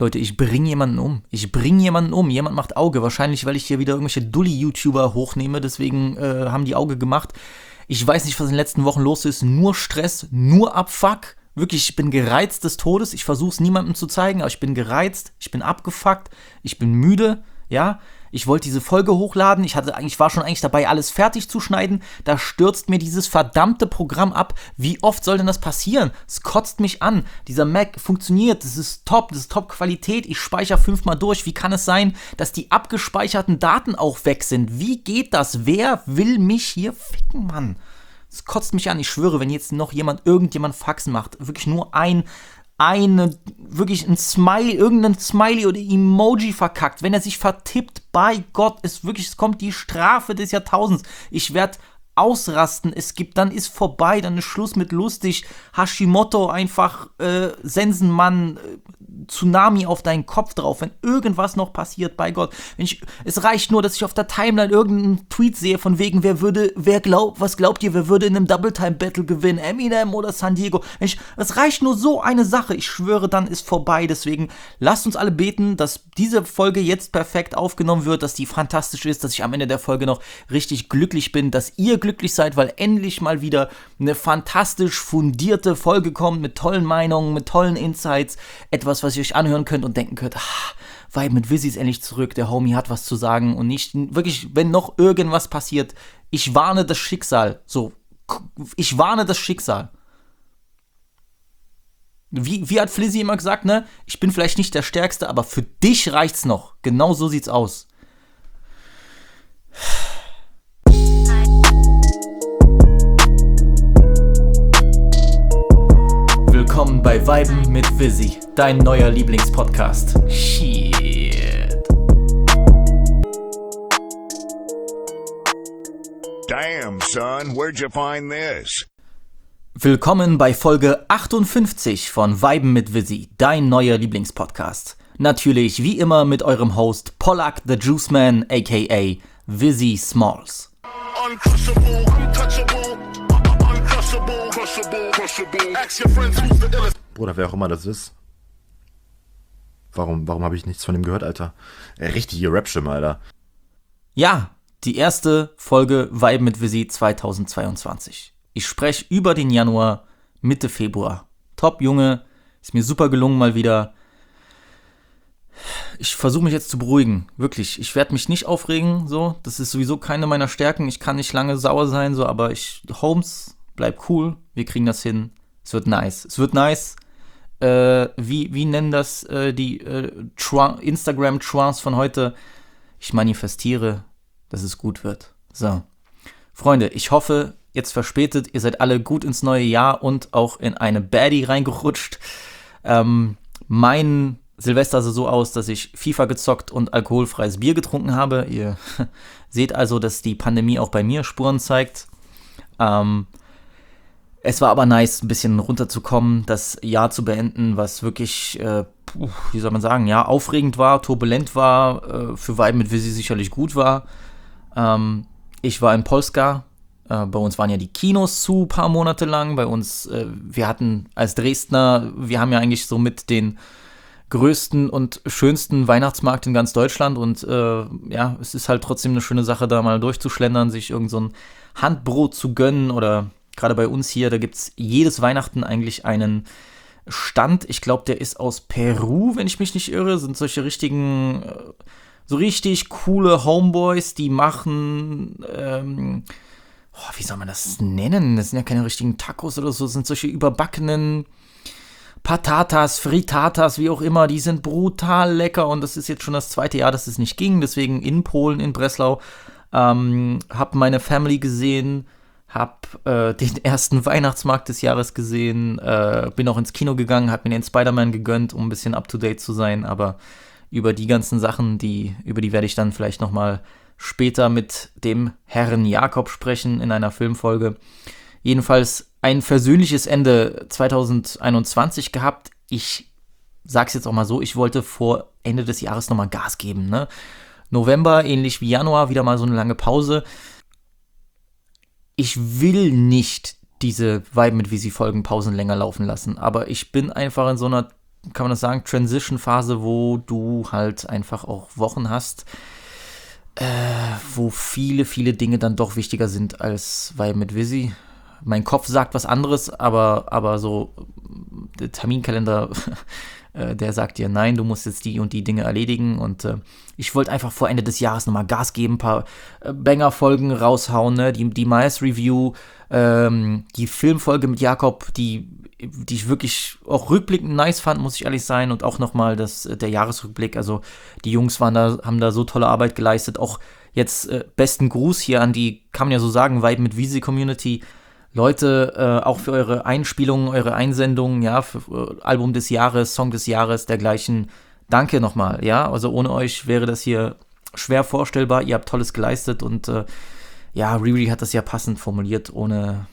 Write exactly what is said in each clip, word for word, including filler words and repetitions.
Leute, ich bringe jemanden um. Ich bringe jemanden um. Jemand macht Auge. Wahrscheinlich, weil ich hier wieder irgendwelche Dulli-YouTuber hochnehme. Deswegen äh, haben die Auge gemacht. Ich weiß nicht, was in den letzten Wochen los ist. Nur Stress, nur Abfuck. Wirklich, ich bin gereizt des Todes. Ich versuche es niemandem zu zeigen, aber ich bin gereizt. Ich bin abgefuckt. Ich bin müde. Ja, ich wollte diese Folge hochladen. Ich hatte eigentlich, war schon eigentlich dabei, alles fertig zu schneiden. Da stürzt mir dieses verdammte Programm ab. Wie oft soll denn das passieren? Es kotzt mich an. Dieser Mac funktioniert. Das ist top. Das ist Top-Qualität. Ich speichere fünfmal durch. Wie kann es sein, dass die abgespeicherten Daten auch weg sind? Wie geht das? Wer will mich hier ficken, Mann? Es kotzt mich an. Ich schwöre, wenn jetzt noch jemand, irgendjemand Faxen macht, wirklich nur ein eine, wirklich ein Smiley, irgendein Smiley oder Emoji verkackt, wenn er sich vertippt, bei Gott, es wirklich, es kommt die Strafe des Jahrtausends. Ich werde ausrasten, es gibt, dann ist vorbei, dann ist Schluss mit lustig, Hashimoto einfach, äh, Sensenmann, äh, Tsunami auf deinen Kopf drauf, wenn irgendwas noch passiert, bei Gott. Wenn ich, es reicht nur, dass ich auf der Timeline irgendeinen Tweet sehe, von wegen, wer würde, wer glaubt, was glaubt ihr, wer würde in einem Double-Time-Battle gewinnen, Eminem oder San Diego? Wenn ich, es reicht nur so eine Sache, ich schwöre, dann ist vorbei, deswegen lasst uns alle beten, dass diese Folge jetzt perfekt aufgenommen wird, dass die fantastisch ist, dass ich am Ende der Folge noch richtig glücklich bin, dass ihr glücklich seid, weil endlich mal wieder eine fantastisch fundierte Folge kommt mit tollen Meinungen, mit tollen Insights, etwas, was ihr euch anhören könnt und denken könnt, ah, Vibe mit Vizzy ist endlich zurück, der Homie hat was zu sagen und nicht, wirklich, wenn noch irgendwas passiert, ich warne das Schicksal, so, ich warne das Schicksal. Wie, wie hat Flizzy immer gesagt, ne, ich bin vielleicht nicht der Stärkste, aber für dich reicht's noch, genau so sieht's aus. Willkommen bei Viben mit Vizzy, dein neuer Lieblingspodcast. Shit. Damn, son, where'd you find this? Willkommen bei Folge achtundfünfzig von Viben mit Vizzy, dein neuer Lieblingspodcast. Natürlich wie immer mit eurem Host Pollack the Juice Man, aka Vizzy Smalls. Uncrushable, untouchable, uncrushable, crushable, crushable. Ask your friends who's the illest. Bruder, wer auch immer das ist. Warum, warum habe ich nichts von ihm gehört, Alter? Äh, richtige Rap-Stimme, Alter. Ja, die erste Folge Vibe mit Vizzy zweitausendzweiundzwanzig. Ich spreche über den Januar, Mitte Februar. Top, Junge. Ist mir super gelungen mal wieder. Ich versuche mich jetzt zu beruhigen. Wirklich. Ich werde mich nicht aufregen. So. Das ist sowieso keine meiner Stärken. Ich kann nicht lange sauer sein. So. Aber ich, Holmes, bleib cool. Wir kriegen das hin. Es wird nice. Es wird nice. Äh, wie, wie nennen das äh, die äh, Tran- Instagram-Trance von heute? Ich manifestiere, dass es gut wird. So. Freunde, ich hoffe, jetzt verspätet, ihr seid alle gut ins neue Jahr und auch in eine Baddie reingerutscht. Ähm, mein Silvester sah so aus, dass ich FIFA gezockt und alkoholfreies Bier getrunken habe. Ihr seht also, dass die Pandemie auch bei mir Spuren zeigt. Ähm, es war aber nice, ein bisschen runterzukommen, das Jahr zu beenden, was wirklich, äh, wie soll man sagen, ja, aufregend war, turbulent war, äh, für Vibe mit Vizzy sicherlich gut war. Ähm, ich war in Polska. Äh, bei uns waren ja die Kinos zu, ein paar Monate lang. Bei uns, äh, wir hatten als Dresdner, wir haben ja eigentlich so mit den größten und schönsten Weihnachtsmarkt in ganz Deutschland und äh, ja, es ist halt trotzdem eine schöne Sache, da mal durchzuschlendern, sich irgend so ein Handbrot zu gönnen oder gerade bei uns hier, da gibt es jedes Weihnachten eigentlich einen Stand. Ich glaube, der ist aus Peru, wenn ich mich nicht irre, sind solche richtigen, äh, so richtig coole Homeboys, die machen, ähm, oh, wie soll man das nennen? Das sind ja keine richtigen Tacos oder so, das sind solche überbackenen Patatas, Frittatas, wie auch immer, die sind brutal lecker und das ist jetzt schon das zweite Jahr, dass es nicht ging, deswegen in Polen, in Breslau, ähm, hab meine Family gesehen, hab äh, den ersten Weihnachtsmarkt des Jahres gesehen, äh, bin auch ins Kino gegangen, hab mir den Spider-Man gegönnt, um ein bisschen up-to-date zu sein, aber über die ganzen Sachen, die, über die werde ich dann vielleicht nochmal später mit dem Herrn Jakob sprechen in einer Filmfolge. Jedenfalls ein versöhnliches Ende zweitausendeinundzwanzig gehabt. Ich sag's jetzt auch mal so, ich wollte vor Ende des Jahres nochmal Gas geben. Ne? November, ähnlich wie Januar, wieder mal so eine lange Pause. Ich will nicht diese Vibe mit Vizzy Folgen Pausen länger laufen lassen, aber ich bin einfach in so einer kann man das sagen, Transition-Phase, wo du halt einfach auch Wochen hast, äh, wo viele, viele Dinge dann doch wichtiger sind als Vibe mit Visi. Mein Kopf sagt was anderes, aber, aber so der Terminkalender, äh, der sagt dir, nein, du musst jetzt die und die Dinge erledigen. Und äh, ich wollte einfach vor Ende des Jahres nochmal Gas geben, ein paar äh, Banger-Folgen raushauen, ne? Die, die Miles-Review, ähm, die Filmfolge mit Jakob, die, die ich wirklich auch rückblickend nice fand, muss ich ehrlich sein. Und auch nochmal das, der Jahresrückblick. Also die Jungs waren da, haben da so tolle Arbeit geleistet. Auch jetzt äh, besten Gruß hier an die, kann man ja so sagen, Vibe mit Visi Community. Leute, äh, auch für eure Einspielungen, eure Einsendungen, ja, für äh, Album des Jahres, Song des Jahres, dergleichen. Danke nochmal, ja. Also ohne euch wäre das hier schwer vorstellbar. Ihr habt Tolles geleistet und äh, ja, Riri hat das ja passend formuliert. Ohne,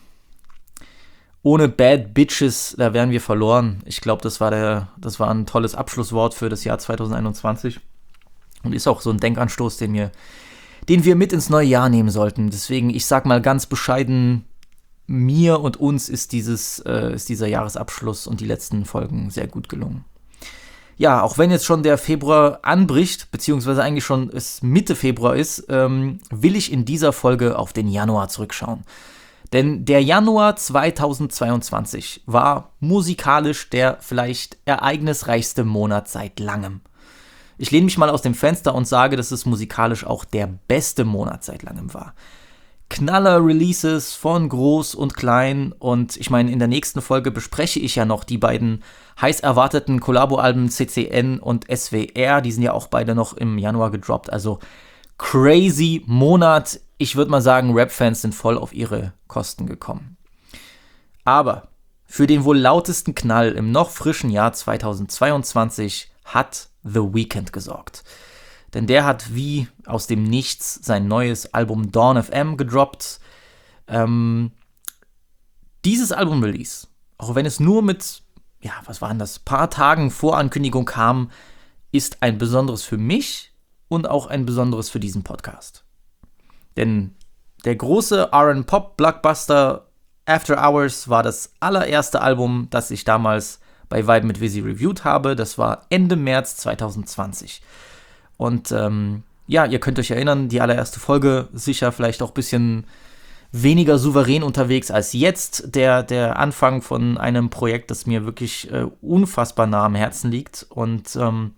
ohne Bad Bitches, da wären wir verloren. Ich glaube, das war der, das war ein tolles Abschlusswort für das Jahr zwanzig einundzwanzig und ist auch so ein Denkanstoß, den wir, den wir mit ins neue Jahr nehmen sollten. Deswegen, ich sag mal ganz bescheiden, mir und uns ist dieses, äh, ist dieser Jahresabschluss und die letzten Folgen sehr gut gelungen. Ja, auch wenn jetzt schon der Februar anbricht, beziehungsweise eigentlich schon es Mitte Februar ist, ähm, will ich in dieser Folge auf den Januar zurückschauen. Denn der Januar zweitausendzweiundzwanzig war musikalisch der vielleicht ereignisreichste Monat seit langem. Ich lehne mich mal aus dem Fenster und sage, dass es musikalisch auch der beste Monat seit langem war. Knaller-Releases von groß und klein und ich meine, in der nächsten Folge bespreche ich ja noch die beiden heiß erwarteten Kollabo-Alben C C N und S W R, die sind ja auch beide noch im Januar gedroppt, also crazy Monat. Ich würde mal sagen, Rap-Fans sind voll auf ihre Kosten gekommen. Aber für den wohl lautesten Knall im noch frischen Jahr zweitausendzweiundzwanzig hat The Weeknd gesorgt. Denn der hat wie aus dem Nichts sein neues Album Dawn F M gedroppt. Ähm, dieses Album-Release, auch wenn es nur mit, ja, was waren das, paar Tagen Vorankündigung kam, ist ein besonderes für mich und auch ein besonderes für diesen Podcast. Denn der große R and Pop-Blockbuster After Hours war das allererste Album, das ich damals bei Vibe mit Visi reviewed habe. Das war Ende März zweitausendzwanzig. Und ähm, ja, ihr könnt euch erinnern, die allererste Folge sicher vielleicht auch ein bisschen weniger souverän unterwegs als jetzt. Der, der Anfang von einem Projekt, das mir wirklich äh, unfassbar nah am Herzen liegt. Und ähm,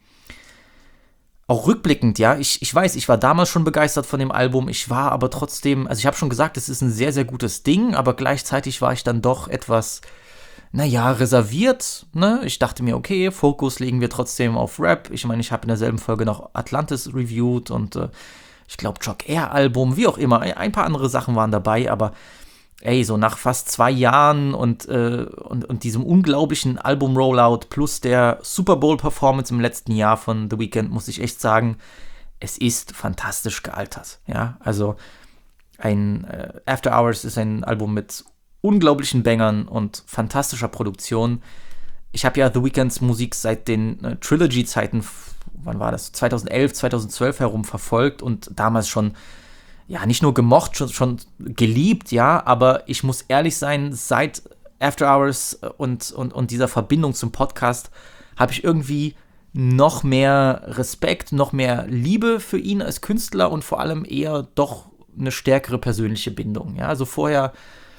auch rückblickend, ja, ich, ich weiß, ich war damals schon begeistert von dem Album. Ich war aber trotzdem, also ich habe schon gesagt, es ist ein sehr, sehr gutes Ding, aber gleichzeitig war ich dann doch etwas, naja, reserviert, ne? Ich dachte mir, okay, Fokus legen wir trotzdem auf Rap. Ich meine, ich habe in derselben Folge noch Atlantis reviewed und äh, ich glaube, Jock Air Album, wie auch immer. Ein paar andere Sachen waren dabei, aber ey, so nach fast zwei Jahren und, äh, und, und diesem unglaublichen Album-Rollout plus der Super Bowl-Performance im letzten Jahr von The Weeknd, muss ich echt sagen, es ist fantastisch gealtert, ja. Also ein äh, After Hours ist ein Album mit unglaublichen Bangern und fantastischer Produktion. Ich habe ja The Weeknds Musik seit den äh, Trilogy-Zeiten, wann war das, zweitausendelf, zweitausendzwölf herum verfolgt und damals schon, ja, nicht nur gemocht, schon, schon geliebt, ja, aber ich muss ehrlich sein, seit After Hours und, und, und dieser Verbindung zum Podcast habe ich irgendwie noch mehr Respekt, noch mehr Liebe für ihn als Künstler und vor allem eher doch eine stärkere persönliche Bindung, ja, also vorher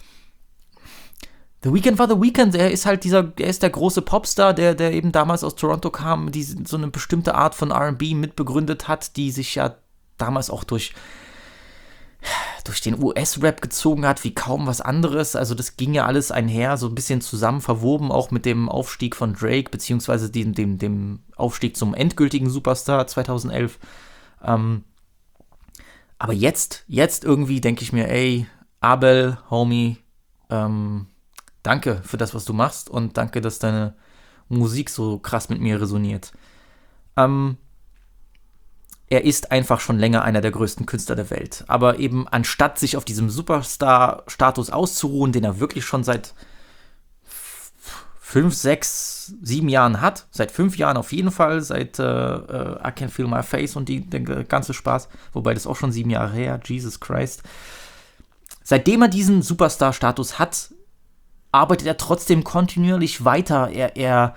The Weeknd war The Weeknd, er ist halt dieser, er ist der große Popstar, der, der eben damals aus Toronto kam, die so eine bestimmte Art von R and B mitbegründet hat, die sich ja damals auch durch, durch den U S-Rap gezogen hat, wie kaum was anderes. Also das ging ja alles einher, so ein bisschen zusammen verwoben, auch mit dem Aufstieg von Drake, beziehungsweise dem, dem, dem Aufstieg zum endgültigen Superstar zweitausendelf. Ähm, aber jetzt, jetzt irgendwie denke ich mir, ey, Abel, Homie, ähm, danke für das, was du machst und danke, dass deine Musik so krass mit mir resoniert. Ähm, er ist einfach schon länger einer der größten Künstler der Welt. Aber eben anstatt sich auf diesem Superstar-Status auszuruhen, den er wirklich schon seit fünf, sechs, sieben Jahren hat, seit fünf Jahren auf jeden Fall, seit äh, äh, I Can Feel My Face und die, der ganze Spaß, wobei das auch schon sieben Jahre her, Jesus Christ. Seitdem er diesen Superstar-Status hat, arbeitet er trotzdem kontinuierlich weiter. Er, er,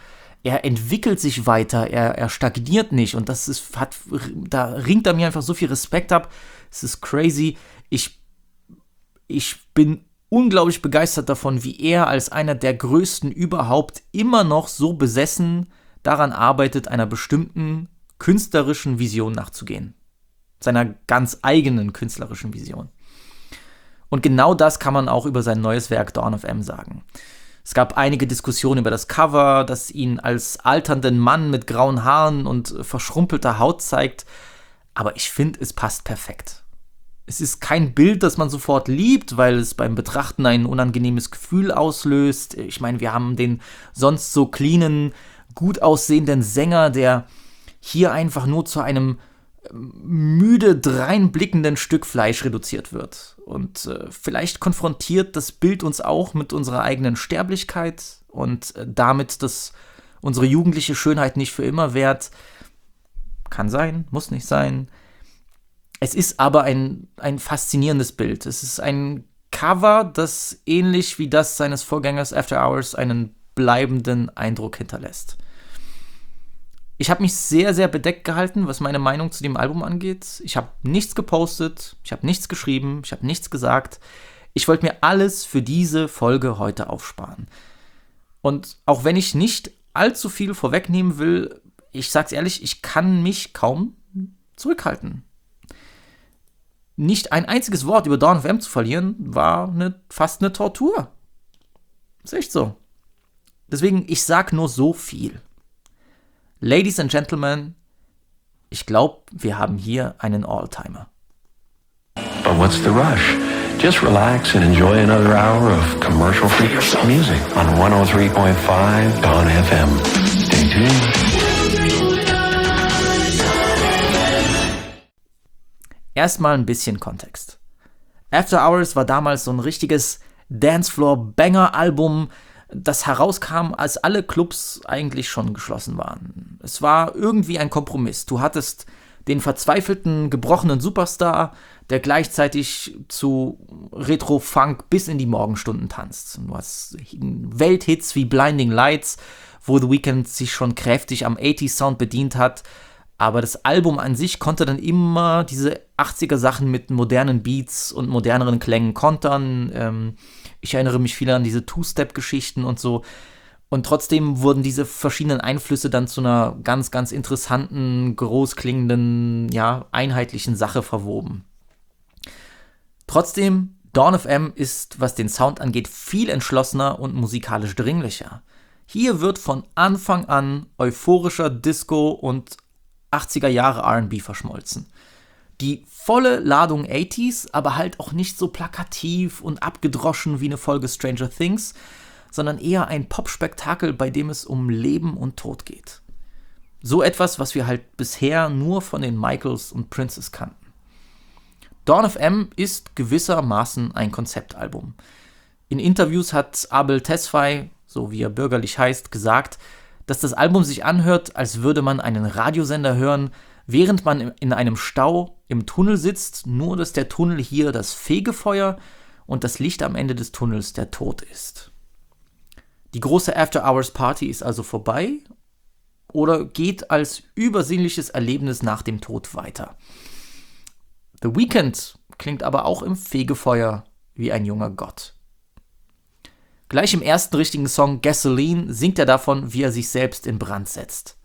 er entwickelt sich weiter, er, er stagniert nicht und das ist, hat, da ringt er mir einfach so viel Respekt ab. Es ist crazy. Ich, ich bin unglaublich begeistert davon, wie er als einer der größten überhaupt immer noch so besessen daran arbeitet, einer bestimmten künstlerischen Vision nachzugehen. Seiner ganz eigenen künstlerischen Vision. Und genau das kann man auch über sein neues Werk Dawn of M sagen. Es gab einige Diskussionen über das Cover, das ihn als alternden Mann mit grauen Haaren und verschrumpelter Haut zeigt. Aber ich finde, es passt perfekt. Es ist kein Bild, das man sofort liebt, weil es beim Betrachten ein unangenehmes Gefühl auslöst. Ich meine, wir haben den sonst so cleanen, gut aussehenden Sänger, der hier einfach nur zu einem müde dreinblickenden Stück Fleisch reduziert wird. Und äh, vielleicht konfrontiert das Bild uns auch mit unserer eigenen Sterblichkeit und äh, damit, dass unsere jugendliche Schönheit nicht für immer währt. Kann sein, muss nicht sein. Es ist aber ein, ein faszinierendes Bild. Es ist ein Cover, das ähnlich wie das seines Vorgängers After Hours einen bleibenden Eindruck hinterlässt. Ich habe mich sehr, sehr bedeckt gehalten, was meine Meinung zu dem Album angeht. Ich habe nichts gepostet, ich habe nichts geschrieben, ich habe nichts gesagt. Ich wollte mir alles für diese Folge heute aufsparen. Und auch wenn ich nicht allzu viel vorwegnehmen will, ich sag's ehrlich, ich kann mich kaum zurückhalten. Nicht ein einziges Wort über Dawn of M zu verlieren, war eine, fast eine Tortur. Ist echt so. Deswegen, ich sag nur so viel. Ladies and Gentlemen, ich glaube, wir haben hier einen All-Timer. But what's the rush? Just relax and enjoy another hour of commercial-free music on one oh three point five Dawn F M. Stay tuned. Erstmal ein bisschen Kontext. After Hours war damals so ein richtiges Dancefloor-Banger-Album, das herauskam, als alle Clubs eigentlich schon geschlossen waren. Es war irgendwie ein Kompromiss. Du hattest den verzweifelten, gebrochenen Superstar, der gleichzeitig zu Retro-Funk bis in die Morgenstunden tanzt. Du hast Welthits wie Blinding Lights, wo The Weeknd sich schon kräftig am achtziger-Sound bedient hat, aber das Album an sich konnte dann immer diese achtziger-Sachen mit modernen Beats und moderneren Klängen kontern. Ähm, ich erinnere mich viel an diese Two-Step-Geschichten und so. Und trotzdem wurden diese verschiedenen Einflüsse dann zu einer ganz, ganz interessanten, großklingenden, ja, einheitlichen Sache verwoben. Trotzdem, Dawn of M ist, was den Sound angeht, viel entschlossener und musikalisch dringlicher. Hier wird von Anfang an euphorischer Disco und achtziger Jahre R and B verschmolzen. Die volle Ladung achtziger, aber halt auch nicht so plakativ und abgedroschen wie eine Folge Stranger Things, sondern eher ein Pop-Spektakel, bei dem es um Leben und Tod geht. So etwas, was wir halt bisher nur von den Michaels und Princes kannten. Dawn of M ist gewissermaßen ein Konzeptalbum. In Interviews hat Abel Tesfaye, so wie er bürgerlich heißt, gesagt, dass das Album sich anhört, als würde man einen Radiosender hören, während man in einem Stau im Tunnel sitzt, nur dass der Tunnel hier das Fegefeuer und das Licht am Ende des Tunnels der Tod ist. Die große After-Hours-Party ist also vorbei oder geht als übersinnliches Erlebnis nach dem Tod weiter. The Weeknd klingt aber auch im Fegefeuer wie ein junger Gott. Gleich im ersten richtigen Song Gasoline singt er davon, wie er sich selbst in Brand setzt.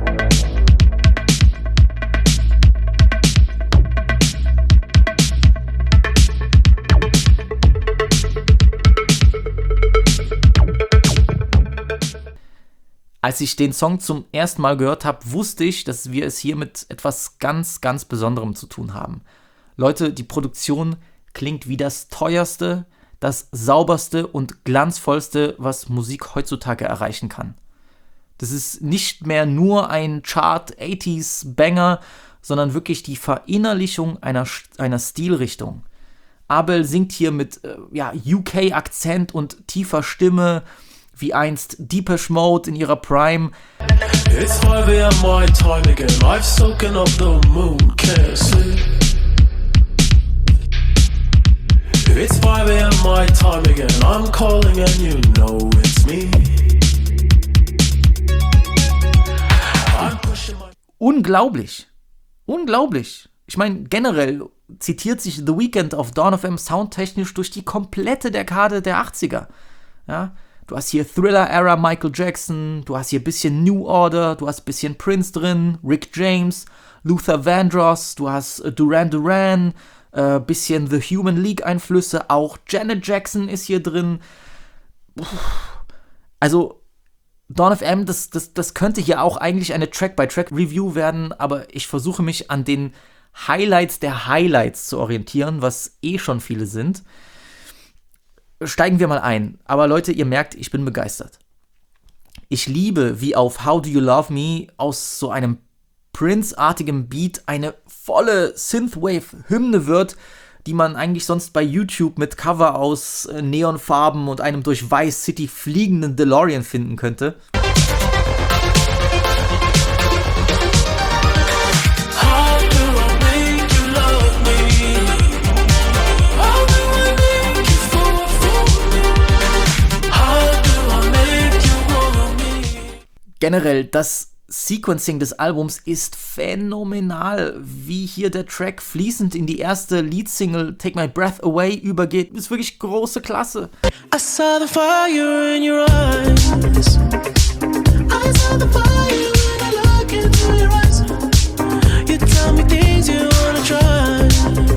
Als ich den Song zum ersten Mal gehört habe, wusste ich, dass wir es hier mit etwas ganz, ganz Besonderem zu tun haben. Leute, die Produktion klingt wie das teuerste, das sauberste und glanzvollste, was Musik heutzutage erreichen kann. Das ist nicht mehr nur ein Chart-achtziger-Banger, sondern wirklich die Verinnerlichung einer, einer Stilrichtung. Abel singt hier mit äh, ja, U K-Akzent und tiefer Stimme, wie einst Depeche Mode in ihrer Prime. It's five a m my time again. I've soaken up the moon, can't sleep. It's five a m my time again. I'm calling and you know it's me. unglaublich. Unglaublich. Ich meine, generell zitiert sich The Weeknd auf Dawn F M soundtechnisch durch die komplette Dekade der achtziger. Ja, du hast hier Thriller-Era Michael Jackson, du hast hier ein bisschen New Order, du hast ein bisschen Prince drin, Rick James, Luther Vandross, du hast äh, Duran Duran, ein äh, bisschen The Human League Einflüsse, auch Janet Jackson ist hier drin. Also Dawn F M, das, das, das könnte hier auch eigentlich eine Track-by-Track-Review werden, aber ich versuche mich an den Highlights der Highlights zu orientieren, was eh schon viele sind. Steigen wir mal ein. Aber Leute, ihr merkt, ich bin begeistert. Ich liebe, wie auf How Do You Love Me aus so einem Prince-artigem Beat eine volle Synthwave-Hymne wird, die man eigentlich sonst bei YouTube mit Cover aus äh, Neonfarben und einem durch Vice City fliegenden DeLorean finden könnte. Generell, das Sequencing des Albums ist phänomenal, wie hier der Track fließend in die erste Leadsingle Take My Breath Away übergeht, ist wirklich große Klasse. I saw the fire in your eyes. I saw the fire when I look into your eyes. You tell me things you wanna try.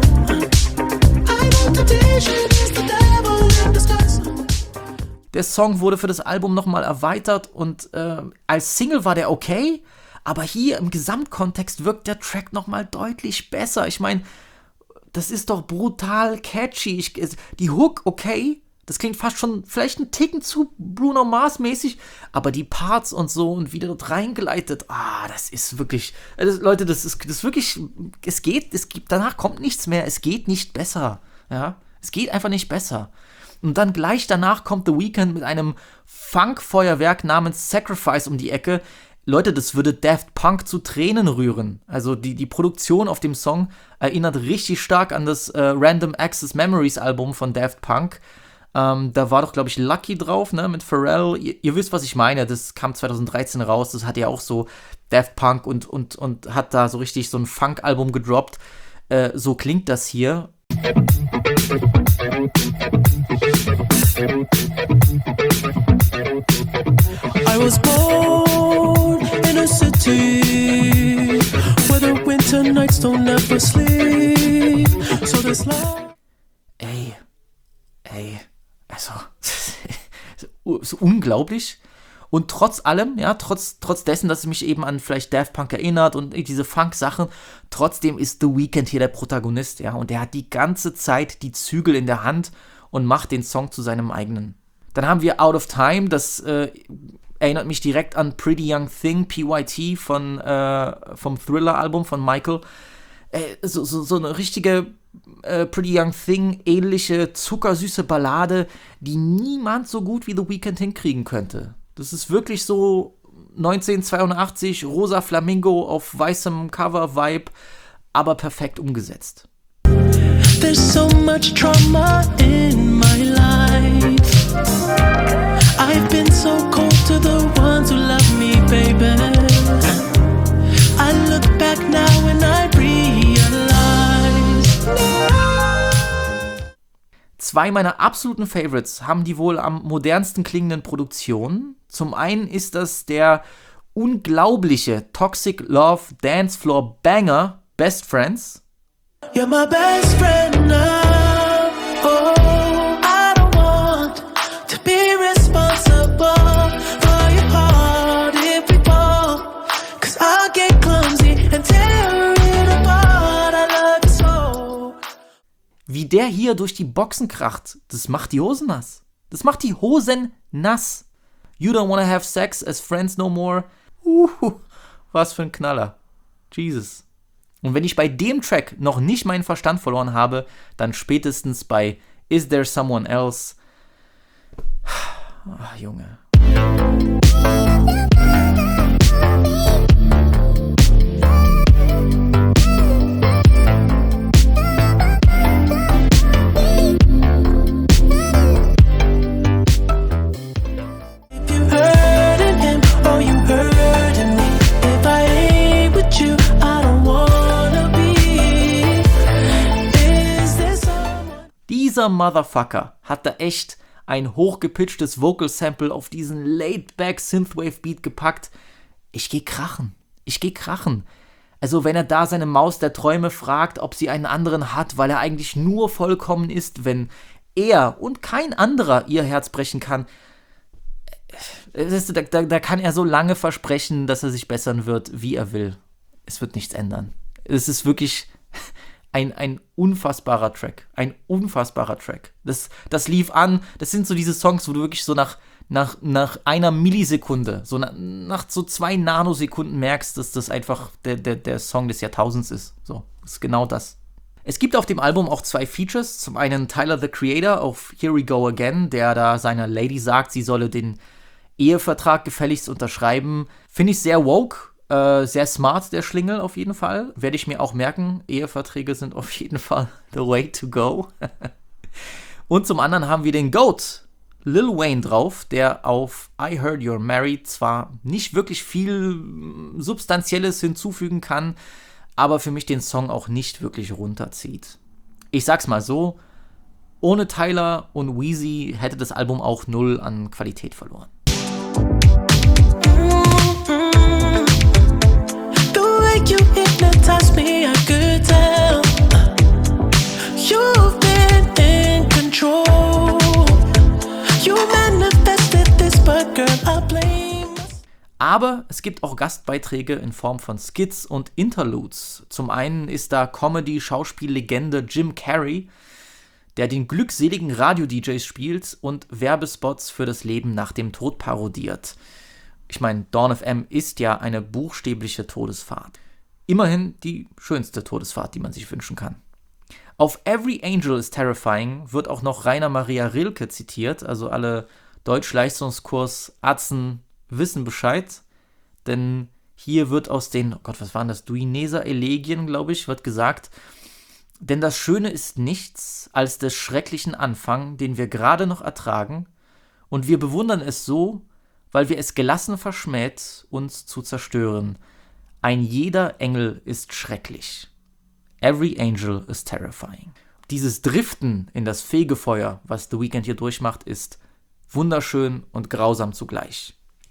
I know temptation is the devil in disguise. Der Song wurde für das Album nochmal erweitert und äh, als Single war der okay, aber hier im Gesamtkontext wirkt der Track nochmal deutlich besser. Ich meine, das ist doch brutal catchy. Ich, die Hook, okay, das klingt fast schon vielleicht einen Ticken zu Bruno Mars mäßig, aber die Parts und so und wieder dort reingeleitet, ah, das ist wirklich, das, Leute, das ist, das ist wirklich, es geht, es gibt, danach kommt nichts mehr, es geht nicht besser, ja, es geht einfach nicht besser. Und dann gleich danach kommt The Weeknd mit einem Funk-Feuerwerk namens Sacrifice um die Ecke. Leute, das würde Daft Punk zu Tränen rühren. Also die, die Produktion auf dem Song erinnert richtig stark an das äh, Random Access Memories Album von Daft Punk. Ähm, da war doch, glaube ich, Lucky drauf, ne, mit Pharrell. Ihr, ihr wisst, was ich meine. Das kam zwanzig dreizehn raus. Das hat ja auch so Daft Punk und, und, und hat da so richtig so ein Funk-Album gedroppt. Äh, so klingt das hier. I was born in a city where the winter nights don't ever sleep. So this love. Ey, ey, also, so unglaublich. Und trotz allem, ja, trotz, trotz dessen, dass es mich eben an vielleicht Daft Punk erinnert und diese Funk-Sachen, trotzdem ist The Weeknd hier der Protagonist, ja, und der hat die ganze Zeit die Zügel in der Hand und macht den Song zu seinem eigenen. Dann haben wir Out of Time, das äh, erinnert mich direkt an Pretty Young Thing, P Y T von, äh, vom Thriller-Album von Michael. Äh, so, so, so eine richtige äh, Pretty Young Thing ähnliche zuckersüße Ballade, die niemand so gut wie The Weeknd hinkriegen könnte. Das ist wirklich so neunzehnhundertzweiundachtzig, rosa Flamingo auf weißem Cover-Vibe, aber perfekt umgesetzt. There's so much trauma in my life. I've been so cold to the ones who love me, baby. I look back now and I realize. Zwei meiner absoluten Favorites haben die wohl am modernsten klingenden Produktionen. Zum einen ist das der unglaubliche Toxic Love Dance Floor Banger Best Friends. You're my best friend now. Oh, I don't want to be responsible for your heart if we fall. Cause I'll get clumsy and tear it apart. I love you so. Wie der hier durch die Boxen kracht, das macht die Hosen nass. Das macht die Hosen nass. You don't wanna have sex as friends no more. Uhu, was für ein Knaller. Jesus. Und wenn ich bei dem Track noch nicht meinen Verstand verloren habe, dann spätestens bei Is There Someone Else? Ach, Junge. If you hurting him or you hurting me, if I ain't with you, dieser Motherfucker hat da echt ein hochgepitchtes Vocal Sample auf diesen laid-back Synthwave-Beat gepackt. Ich geh krachen. Ich geh krachen. Also wenn er da seine Maus der Träume fragt, ob sie einen anderen hat, weil er eigentlich nur vollkommen ist, wenn er und kein anderer ihr Herz brechen kann, da, da, da kann er so lange versprechen, dass er sich bessern wird, wie er will. Es wird nichts ändern. Es ist wirklich ein, ein unfassbarer Track. Ein unfassbarer Track. Das, das lief an, das sind so diese Songs, wo du wirklich so nach, nach, nach einer Millisekunde, so nach, nach so zwei Nanosekunden merkst, dass das einfach der, der, der Song des Jahrtausends ist. So, das ist genau das. Es gibt auf dem Album auch zwei Features. Zum einen Tyler, the Creator, auf Here We Go Again, der da seiner Lady sagt, sie solle den Ehevertrag gefälligst unterschreiben. Finde ich sehr woke, äh, sehr smart, der Schlingel auf jeden Fall. Werde ich mir auch merken. Eheverträge sind auf jeden Fall the way to go. Und zum anderen haben wir den GOAT, Lil Wayne, drauf, der auf I Heard You're Married zwar nicht wirklich viel Substanzielles hinzufügen kann, aber für mich den Song auch nicht wirklich runterzieht. Ich sag's mal so, ohne Tyler und Weezy hätte das Album auch null an Qualität verloren. You hypnotize me, I could tell. You've been in control. You manifested this, but girl, I blame. Aber es gibt auch Gastbeiträge in Form von Skits und Interludes. Zum einen ist da Comedy-Schauspiellegende Jim Carrey, der den glückseligen Radio-D Js spielt und Werbespots für das Leben nach dem Tod parodiert. Ich meine, Dawn F M ist ja eine buchstäbliche Todesfahrt. Immerhin die schönste Todesfahrt, die man sich wünschen kann. Auf Every Angel is Terrifying wird auch noch Rainer Maria Rilke zitiert, also alle Deutsch-Leistungskurs-Atzen wissen Bescheid, denn hier wird aus den, oh Gott, was waren das, Duineser Elegien, glaube ich, wird gesagt, denn das Schöne ist nichts als des schrecklichen Anfang, den wir gerade noch ertragen, und wir bewundern es so, weil wir es gelassen verschmäht, uns zu zerstören. Ein jeder Engel ist schrecklich. Every angel is terrifying. Dieses Driften in das Fegefeuer, was The Weeknd hier durchmacht, ist wunderschön und grausam zugleich.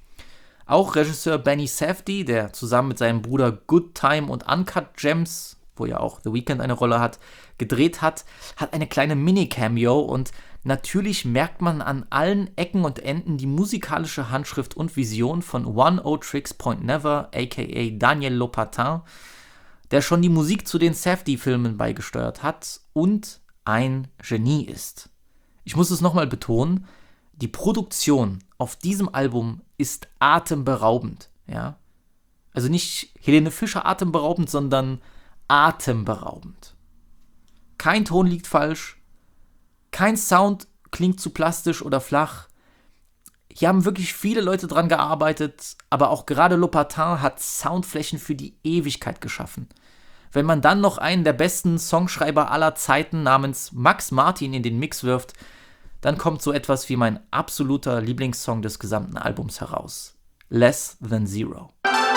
Auch Regisseur Benny Safdie, der zusammen mit seinem Bruder Good Time und Uncut Gems, wo ja auch The Weeknd eine Rolle hat, gedreht hat, hat eine kleine Mini-Cameo und natürlich merkt man an allen Ecken und Enden die musikalische Handschrift und Vision von One O Tricks Point Never, aka Daniel Lopatin, der schon die Musik zu den Safdie-Filmen beigesteuert hat und ein Genie ist. Ich muss es nochmal betonen, die Produktion auf diesem Album ist atemberaubend. Ja? Also nicht Helene Fischer atemberaubend, sondern atemberaubend. Kein Ton liegt falsch, kein Sound klingt zu plastisch oder flach. Hier haben wirklich viele Leute dran gearbeitet, aber auch gerade Lopatin hat Soundflächen für die Ewigkeit geschaffen. Wenn man dann noch einen der besten Songschreiber aller Zeiten namens Max Martin in den Mix wirft, dann kommt so etwas wie mein absoluter Lieblingssong des gesamten Albums heraus. Less Than Zero.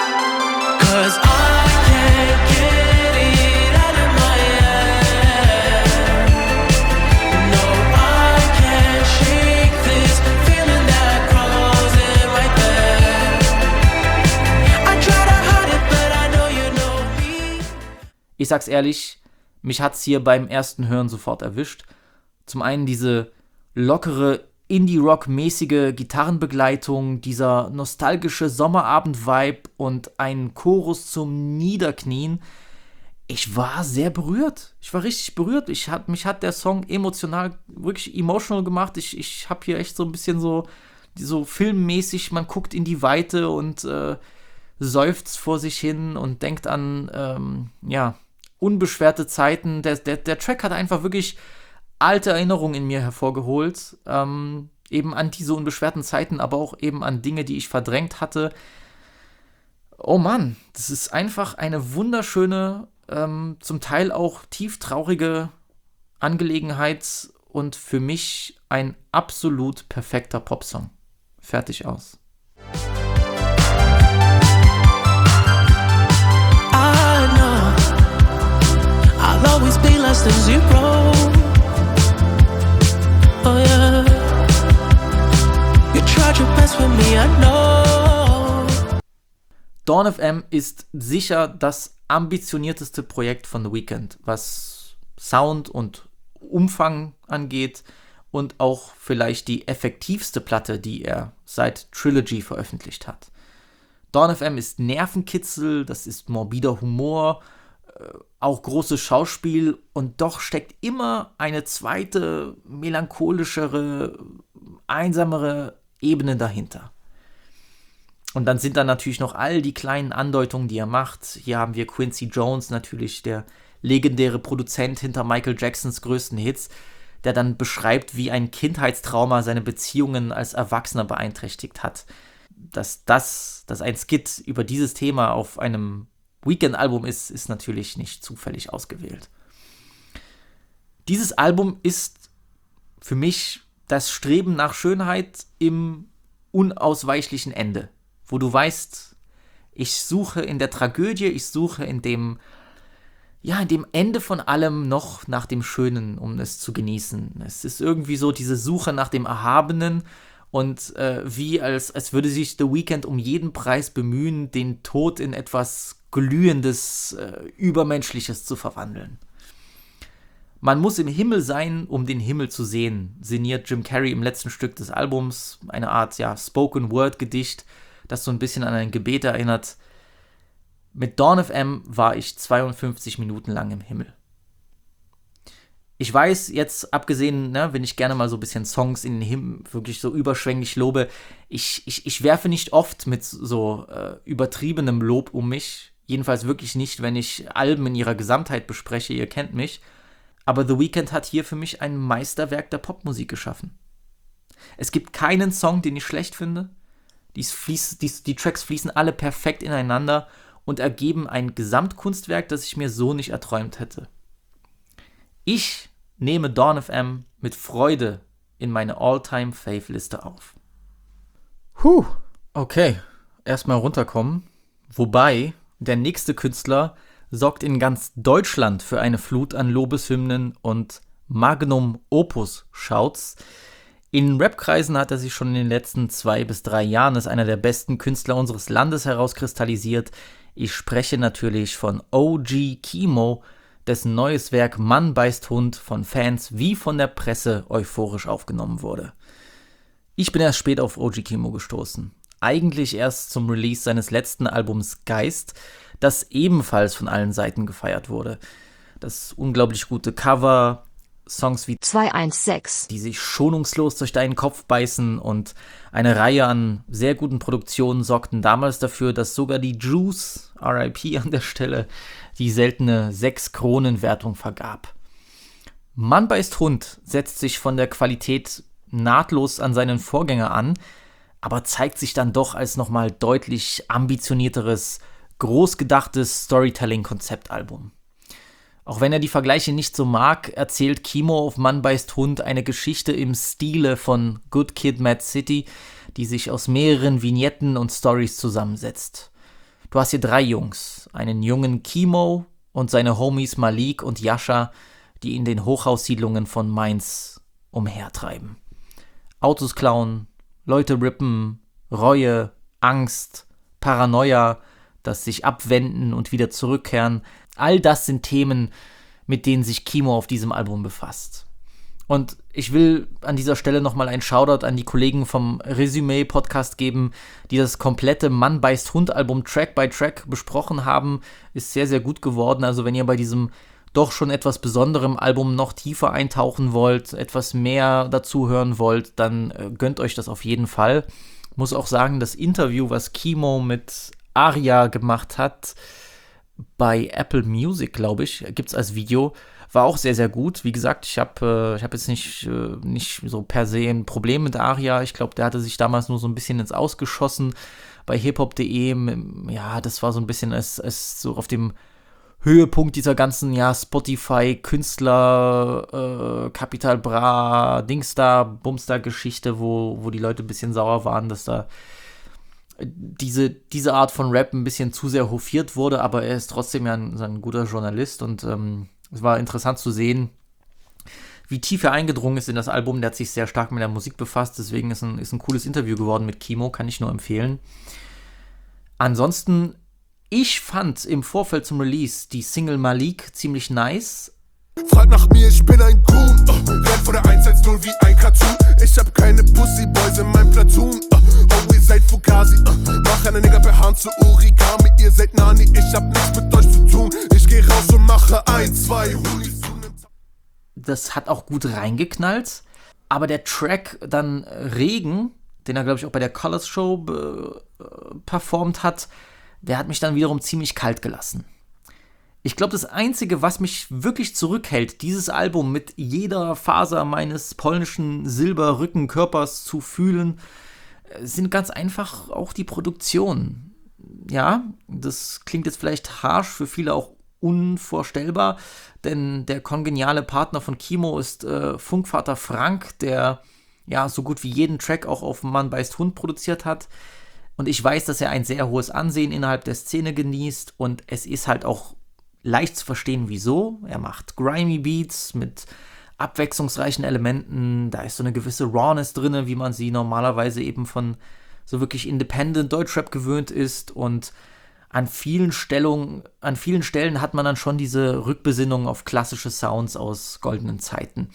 'Cause I can't get it out of my head. No, I can't shake this feeling that crawls in my bed. I try to hide it, but I know you know me. Ich sag's ehrlich, mich hat's hier beim ersten Hören sofort erwischt. Zum einen diese lockere Indie-Rock-mäßige Gitarrenbegleitung, dieser nostalgische Sommerabend-Vibe und ein Chorus zum Niederknien. Ich war sehr berührt. Ich war richtig berührt. Ich hat, mich hat der Song emotional, wirklich emotional gemacht. Ich, ich habe hier echt so ein bisschen so, so filmmäßig, man guckt in die Weite und äh, seufzt vor sich hin und denkt an, ähm, ja, unbeschwerte Zeiten. Der, der, der Track hat einfach wirklich alte Erinnerungen in mir hervorgeholt, ähm, eben an diese unbeschwerten Zeiten, aber auch eben an Dinge, die ich verdrängt hatte. Oh Mann, das ist einfach eine wunderschöne, ähm, zum Teil auch tief traurige Angelegenheit und für mich ein absolut perfekter Popsong. Fertig aus. I know I'll always be less than zero. I know. Dawn F M ist sicher das ambitionierteste Projekt von The Weeknd, was Sound und Umfang angeht und auch vielleicht die effektivste Platte, die er seit Trilogy veröffentlicht hat. Dawn F M ist Nervenkitzel, das ist morbider Humor, äh, auch großes Schauspiel und doch steckt immer eine zweite, melancholischere, einsamere Ebene dahinter. Und dann sind da natürlich noch all die kleinen Andeutungen, die er macht. Hier haben wir Quincy Jones, natürlich der legendäre Produzent hinter Michael Jacksons größten Hits, der dann beschreibt, wie ein Kindheitstrauma seine Beziehungen als Erwachsener beeinträchtigt hat. Dass das, dass ein Skit über dieses Thema auf einem Weeknd-Album ist, ist natürlich nicht zufällig ausgewählt. Dieses Album ist für mich das Streben nach Schönheit im unausweichlichen Ende, wo du weißt, ich suche in der Tragödie, ich suche in dem, ja, in dem Ende von allem noch nach dem Schönen, um es zu genießen. Es ist irgendwie so diese Suche nach dem Erhabenen und äh, wie als, als würde sich The Weeknd um jeden Preis bemühen, den Tod in etwas Glühendes, äh, Übermenschliches zu verwandeln. Man muss im Himmel sein, um den Himmel zu sehen, sinniert Jim Carrey im letzten Stück des Albums, eine Art, ja, Spoken-Word-Gedicht, das so ein bisschen an ein Gebet erinnert. Mit Dawn F M war ich zweiundfünfzig Minuten lang im Himmel. Ich weiß jetzt, abgesehen, ne, wenn ich gerne mal so ein bisschen Songs in den Himmel wirklich so überschwänglich lobe, ich, ich, ich werfe nicht oft mit so äh, übertriebenem Lob um mich. Jedenfalls wirklich nicht, wenn ich Alben in ihrer Gesamtheit bespreche, ihr kennt mich. Aber The Weeknd hat hier für mich ein Meisterwerk der Popmusik geschaffen. Es gibt keinen Song, den ich schlecht finde. Die, fließ, die, die Tracks fließen alle perfekt ineinander und ergeben ein Gesamtkunstwerk, das ich mir so nicht erträumt hätte. Ich nehme Dawn F M mit Freude in meine All-Time-Fave-Liste auf. Puh, okay, erstmal runterkommen. Wobei, der nächste Künstler sorgt in ganz Deutschland für eine Flut an Lobeshymnen und Magnum Opus Shouts. In Rapkreisen hat er sich schon in den letzten zwei bis drei Jahren als einer der besten Künstler unseres Landes herauskristallisiert. Ich spreche natürlich von O G Kimo, dessen neues Werk Mann beißt Hund von Fans wie von der Presse euphorisch aufgenommen wurde. Ich bin erst spät auf O G Kimo gestoßen. Eigentlich erst zum Release seines letzten Albums Geist, das ebenfalls von allen Seiten gefeiert wurde. Das unglaublich gute Cover, Songs wie zwei eins sechs, die sich schonungslos durch deinen Kopf beißen und eine Reihe an sehr guten Produktionen sorgten damals dafür, dass sogar die Juice, R I P an der Stelle, die seltene sechs-Kronen-Wertung vergab. Mann beißt Hund setzt sich von der Qualität nahtlos an seinen Vorgänger an, aber zeigt sich dann doch als nochmal deutlich ambitionierteres, großgedachtes Storytelling-Konzeptalbum. Auch wenn er die Vergleiche nicht so mag, erzählt Kimo auf Mann beißt Hund eine Geschichte im Stile von Good Kid, Mad City, die sich aus mehreren Vignetten und Stories zusammensetzt. Du hast hier drei Jungs, einen jungen Kimo und seine Homies Malik und Yasha, die in den Hochhaussiedlungen von Mainz umhertreiben. Autos klauen, Leute rippen, Reue, Angst, Paranoia, das sich abwenden und wieder zurückkehren. All das sind Themen, mit denen sich Kimo auf diesem Album befasst. Und ich will an dieser Stelle nochmal einen Shoutout an die Kollegen vom Resümee-Podcast geben, die das komplette Mann beißt Hund-Album Track by Track besprochen haben. Ist sehr, sehr gut geworden. Also wenn ihr bei diesem doch schon etwas besonderem Album noch tiefer eintauchen wollt, etwas mehr dazu hören wollt, dann äh, gönnt euch das auf jeden Fall. Muss auch sagen, das Interview, was Kimo mit Aria gemacht hat, bei Apple Music, glaube ich, gibt es als Video, war auch sehr, sehr gut. Wie gesagt, ich habe äh, ich hab jetzt nicht, äh, nicht so per se ein Problem mit Aria. Ich glaube, der hatte sich damals nur so ein bisschen ins Ausgeschossen bei hiphop punkt de. Ja, das war so ein bisschen als, als so auf dem Höhepunkt dieser ganzen, ja, Spotify-Künstler, äh, Capital Bra, Dingsda, Bumstar-Geschichte, wo, wo die Leute ein bisschen sauer waren, dass da diese, diese Art von Rap ein bisschen zu sehr hofiert wurde, aber er ist trotzdem ja ein, ein guter Journalist und ähm, es war interessant zu sehen, wie tief er eingedrungen ist in das Album. Der hat sich sehr stark mit der Musik befasst, deswegen ist ein, ist ein cooles Interview geworden mit Kimo, kann ich nur empfehlen. Ansonsten, ich fand im Vorfeld zum Release die Single Malik ziemlich nice. Frag nach mir, ich bin ein Goon. Uh, renn vor der eins eins null wie ein Cartoon. Ich hab keine Pussyboys in meinem Platoon. Uh, oh, ihr seid Fugazi. Uh, mach eine Nigger per Hand zu Origami. Ihr seid Nani, ich hab nichts mit euch zu tun. Ich geh raus und mache ein, zwei Hunis. Das hat auch gut reingeknallt. Aber der Track dann Regen, den er, glaube ich, auch bei der Colors Show be- äh, performt hat, der hat mich dann wiederum ziemlich kalt gelassen. Ich glaube, das Einzige, was mich wirklich zurückhält, dieses Album mit jeder Faser meines polnischen Silberrückenkörpers zu fühlen, sind ganz einfach auch die Produktionen. Ja, das klingt jetzt vielleicht harsch, für viele auch unvorstellbar, denn der kongeniale Partner von Kimo ist äh, Funkvater Frank, der ja so gut wie jeden Track auch auf Mann beißt Hund produziert hat. Und ich weiß, dass er ein sehr hohes Ansehen innerhalb der Szene genießt und es ist halt auch leicht zu verstehen, wieso. Er macht grimy Beats mit abwechslungsreichen Elementen, da ist so eine gewisse Rawness drin, wie man sie normalerweise eben von so wirklich Independent Deutschrap gewöhnt ist, und an vielen Stellungen, an vielen Stellen hat man dann schon diese Rückbesinnung auf klassische Sounds aus goldenen Zeiten.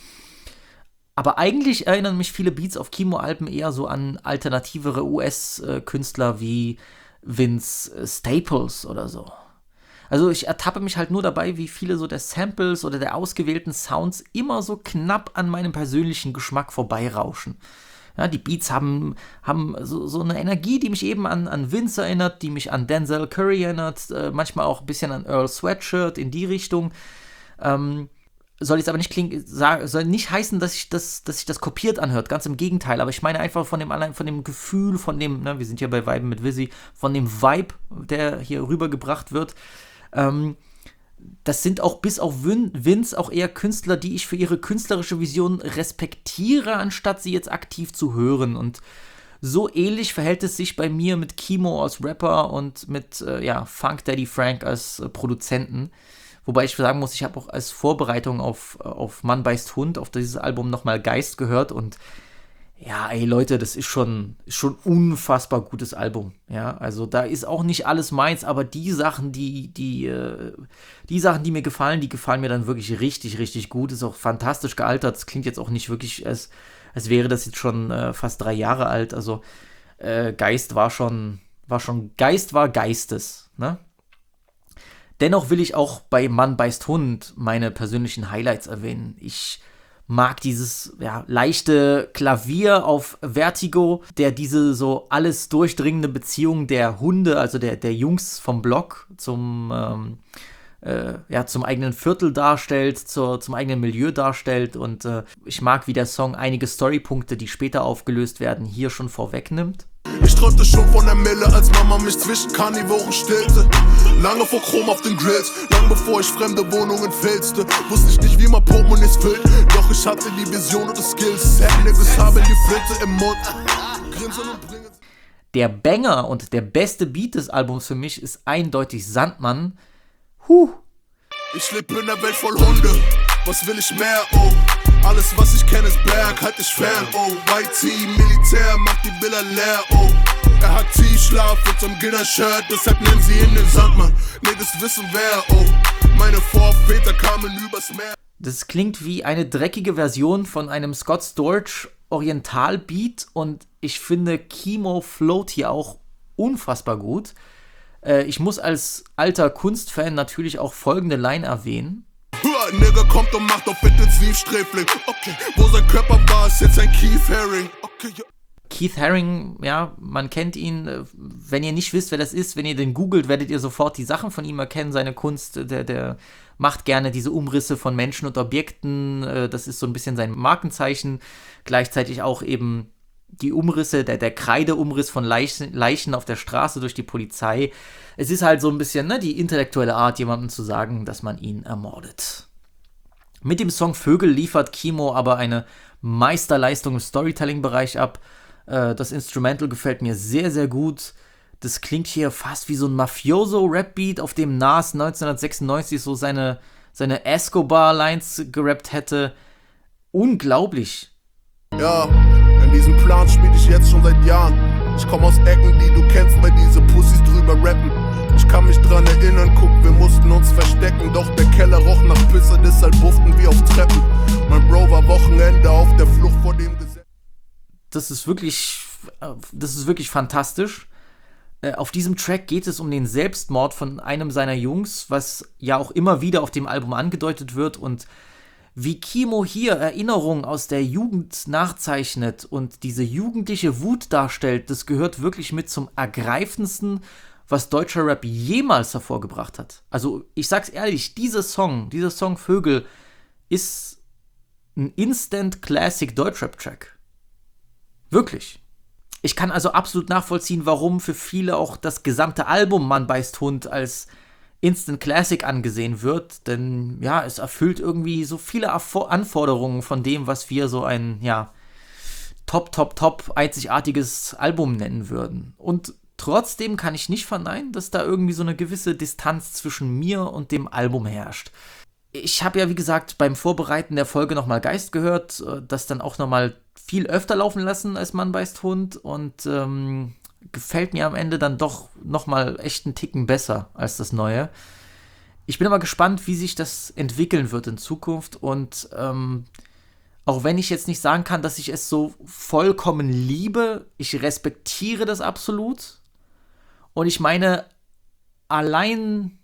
Aber eigentlich erinnern mich viele Beats auf Kimo-Alben eher so an alternativere U S-Künstler wie Vince Staples oder so. Also ich ertappe mich halt nur dabei, wie viele so der Samples oder der ausgewählten Sounds immer so knapp an meinem persönlichen Geschmack vorbeirauschen. Ja, die Beats haben, haben so, so eine Energie, die mich eben an, an Vince erinnert, die mich an Denzel Curry erinnert, äh, manchmal auch ein bisschen an Earl Sweatshirt in die Richtung. Ähm, soll jetzt aber nicht klingen, sag, soll nicht heißen, dass ich das, dass sich das kopiert anhört, ganz im Gegenteil, aber ich meine einfach von dem allein, von dem Gefühl, von dem, ne, wir sind ja bei Viben mit Wizzy, von dem Vibe, der hier rübergebracht wird. Ähm, das sind auch bis auf Vince auch eher Künstler, die ich für ihre künstlerische Vision respektiere, anstatt sie jetzt aktiv zu hören. Und so ähnlich verhält es sich bei mir mit Kimo als Rapper und mit äh, ja, Funk Daddy Frank als äh, Produzenten. Wobei ich sagen muss, ich habe auch als Vorbereitung auf, auf Mann beißt Hund auf dieses Album nochmal Geist gehört, und ja, ey Leute, das ist schon, ist schon unfassbar gutes Album. Ja, also da ist auch nicht alles meins, aber die Sachen, die, die, äh, die Sachen, die mir gefallen, die gefallen mir dann wirklich richtig, richtig gut. Ist auch fantastisch gealtert. Es klingt jetzt auch nicht wirklich, als, als wäre das jetzt schon äh, fast drei Jahre alt. Also äh, Geist war schon, war schon, Geist war Geistes, ne? Dennoch will ich auch bei Mann beißt Hund meine persönlichen Highlights erwähnen. Ich mag dieses ja, leichte Klavier auf Vertigo, der diese so alles durchdringende Beziehung der Hunde, also der, der Jungs vom Block zum, ähm, äh, ja, zum eigenen Viertel darstellt, zur, zum eigenen Milieu darstellt, und äh, ich mag, wie der Song einige Storypunkte, die später aufgelöst werden, hier schon vorwegnimmt. Ich träumte schon von der Mille, als Mama mich zwischen Karnivoren stillte. Lange vor Chrom auf den Grills, lang bevor ich fremde Wohnungen filzte. Wusste ich nicht, wie man Portemonnaies füllt, doch ich hatte die Vision und die Skills. Niggas haben die Flinte im Mund. Grinsen und bringen. Der Banger und der beste Beat des Albums für mich ist eindeutig Sandmann. Huh. Ich lebe in der Welt voll Hunde, was will ich mehr, oh. Alles, was ich kenne, ist Berg, halt dich fern, oh. White Tee, Militär, macht die Bilder leer, oh. Er hat Tiefschlaf mit so'm Ginner-Shirt, deshalb nennen sie ihn den Sandmann. Niggas wissen wer, oh. Meine Vorväter kamen übers Meer. Das klingt wie eine dreckige Version von einem Scott Storch Oriental-Beat, und ich finde, Kimo float hier auch unfassbar gut. Äh, ich muss als alter Kunstfan natürlich auch folgende Line erwähnen. Nigger kommt und macht auf Intensivsträfling. Okay, wo sein Körper war, ist jetzt ein Keith Haring. Okay, ja. Keith Haring, ja, man kennt ihn. Wenn ihr nicht wisst, wer das ist, wenn ihr den googelt, werdet ihr sofort die Sachen von ihm erkennen. Seine Kunst, der, der macht gerne diese Umrisse von Menschen und Objekten. Das ist so ein bisschen sein Markenzeichen. Gleichzeitig auch eben die Umrisse, der, der Kreideumriss von Leichen, Leichen auf der Straße durch die Polizei. Es ist halt so ein bisschen, ne, die intellektuelle Art, jemandem zu sagen, dass man ihn ermordet. Mit dem Song Vögel liefert Kimo aber eine Meisterleistung im Storytelling-Bereich ab. Äh, das Instrumental gefällt mir sehr, sehr gut. Das klingt hier fast wie so ein Mafioso-Rap-Beat, auf dem Nas neunzehnhundertsechsundneunzig so seine, seine Escobar-Lines gerappt hätte. unglaublich. Ja, in diesem Plan spiel ich jetzt schon seit Jahren. Ich komm aus Ecken, die du kennst, bei diese Pussys drüber rappen. Ich kann mich dran erinnern, guck, wir mussten uns verstecken. Doch der Keller roch nach Pisse, deshalb bufften wir auf Treppen. Mein Bro war Wochenende auf der Flucht vor dem Gesetz. Das ist wirklich, das ist wirklich fantastisch. Auf diesem Track geht es um den Selbstmord von einem seiner Jungs, was ja auch immer wieder auf dem Album angedeutet wird. Und wie Kimo hier Erinnerungen aus der Jugend nachzeichnet und diese jugendliche Wut darstellt, das gehört wirklich mit zum ergreifendsten, was deutscher Rap jemals hervorgebracht hat. Also ich sag's ehrlich, dieser Song, dieser Song Vögel ist ein Instant Classic Deutschrap-Track. Wirklich. Ich kann also absolut nachvollziehen, warum für viele auch das gesamte Album Mann beißt Hund als Instant Classic angesehen wird, denn ja, es erfüllt irgendwie so viele Afo- Anforderungen von dem, was wir so ein, ja, top, top, top einzigartiges Album nennen würden. Und trotzdem kann ich nicht verneinen, dass da irgendwie so eine gewisse Distanz zwischen mir und dem Album herrscht. Ich habe ja, wie gesagt, beim Vorbereiten der Folge nochmal Geist gehört, das dann auch nochmal viel öfter laufen lassen als Mann beißt Hund und ähm, gefällt mir am Ende dann doch nochmal echt einen Ticken besser als das Neue. Ich bin aber gespannt, wie sich das entwickeln wird in Zukunft und ähm, auch wenn ich jetzt nicht sagen kann, dass ich es so vollkommen liebe, ich respektiere das absolut und ich meine, allein,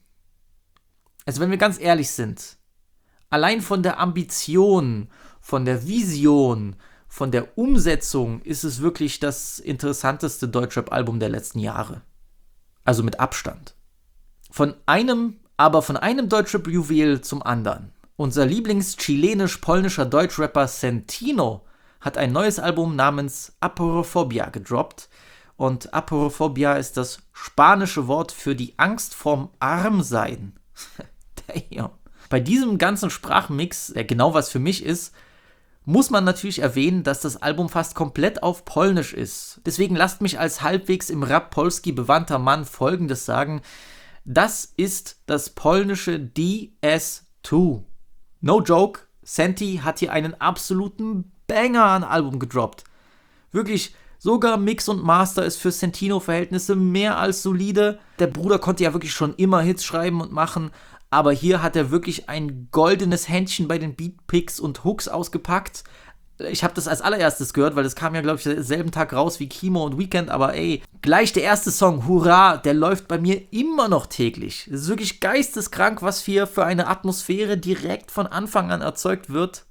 also wenn wir ganz ehrlich sind, allein von der Ambition, von der Vision, von der Umsetzung ist es wirklich das interessanteste Deutschrap-Album der letzten Jahre. Also mit Abstand. Von einem, aber von einem Deutschrap-Juwel zum anderen. Unser Lieblings-chilenisch-polnischer Deutschrapper Sentino hat ein neues Album namens Aporophobia gedroppt. Und Aporophobia ist das spanische Wort für die Angst vorm Armsein. Damn. Bei diesem ganzen Sprachmix, der genau was für mich ist, muss man natürlich erwähnen, dass das Album fast komplett auf Polnisch ist. Deswegen lasst mich als halbwegs im Rap Polski bewandter Mann Folgendes sagen. Das ist das polnische D S zwei. No joke, Senti hat hier einen absoluten Banger an Album gedroppt. Wirklich, sogar Mix und Master ist für Sentino-Verhältnisse mehr als solide. Der Bruder konnte ja wirklich schon immer Hits schreiben und machen, aber hier hat er wirklich ein goldenes Händchen bei den Beatpicks und Hooks ausgepackt. Ich habe das als allererstes gehört, weil das kam ja, glaube ich, selben Tag raus wie Kimo und Weekend, aber ey, gleich der erste Song, Hurra, der läuft bei mir immer noch täglich. Es ist wirklich geisteskrank, was hier für eine Atmosphäre direkt von Anfang an erzeugt wird.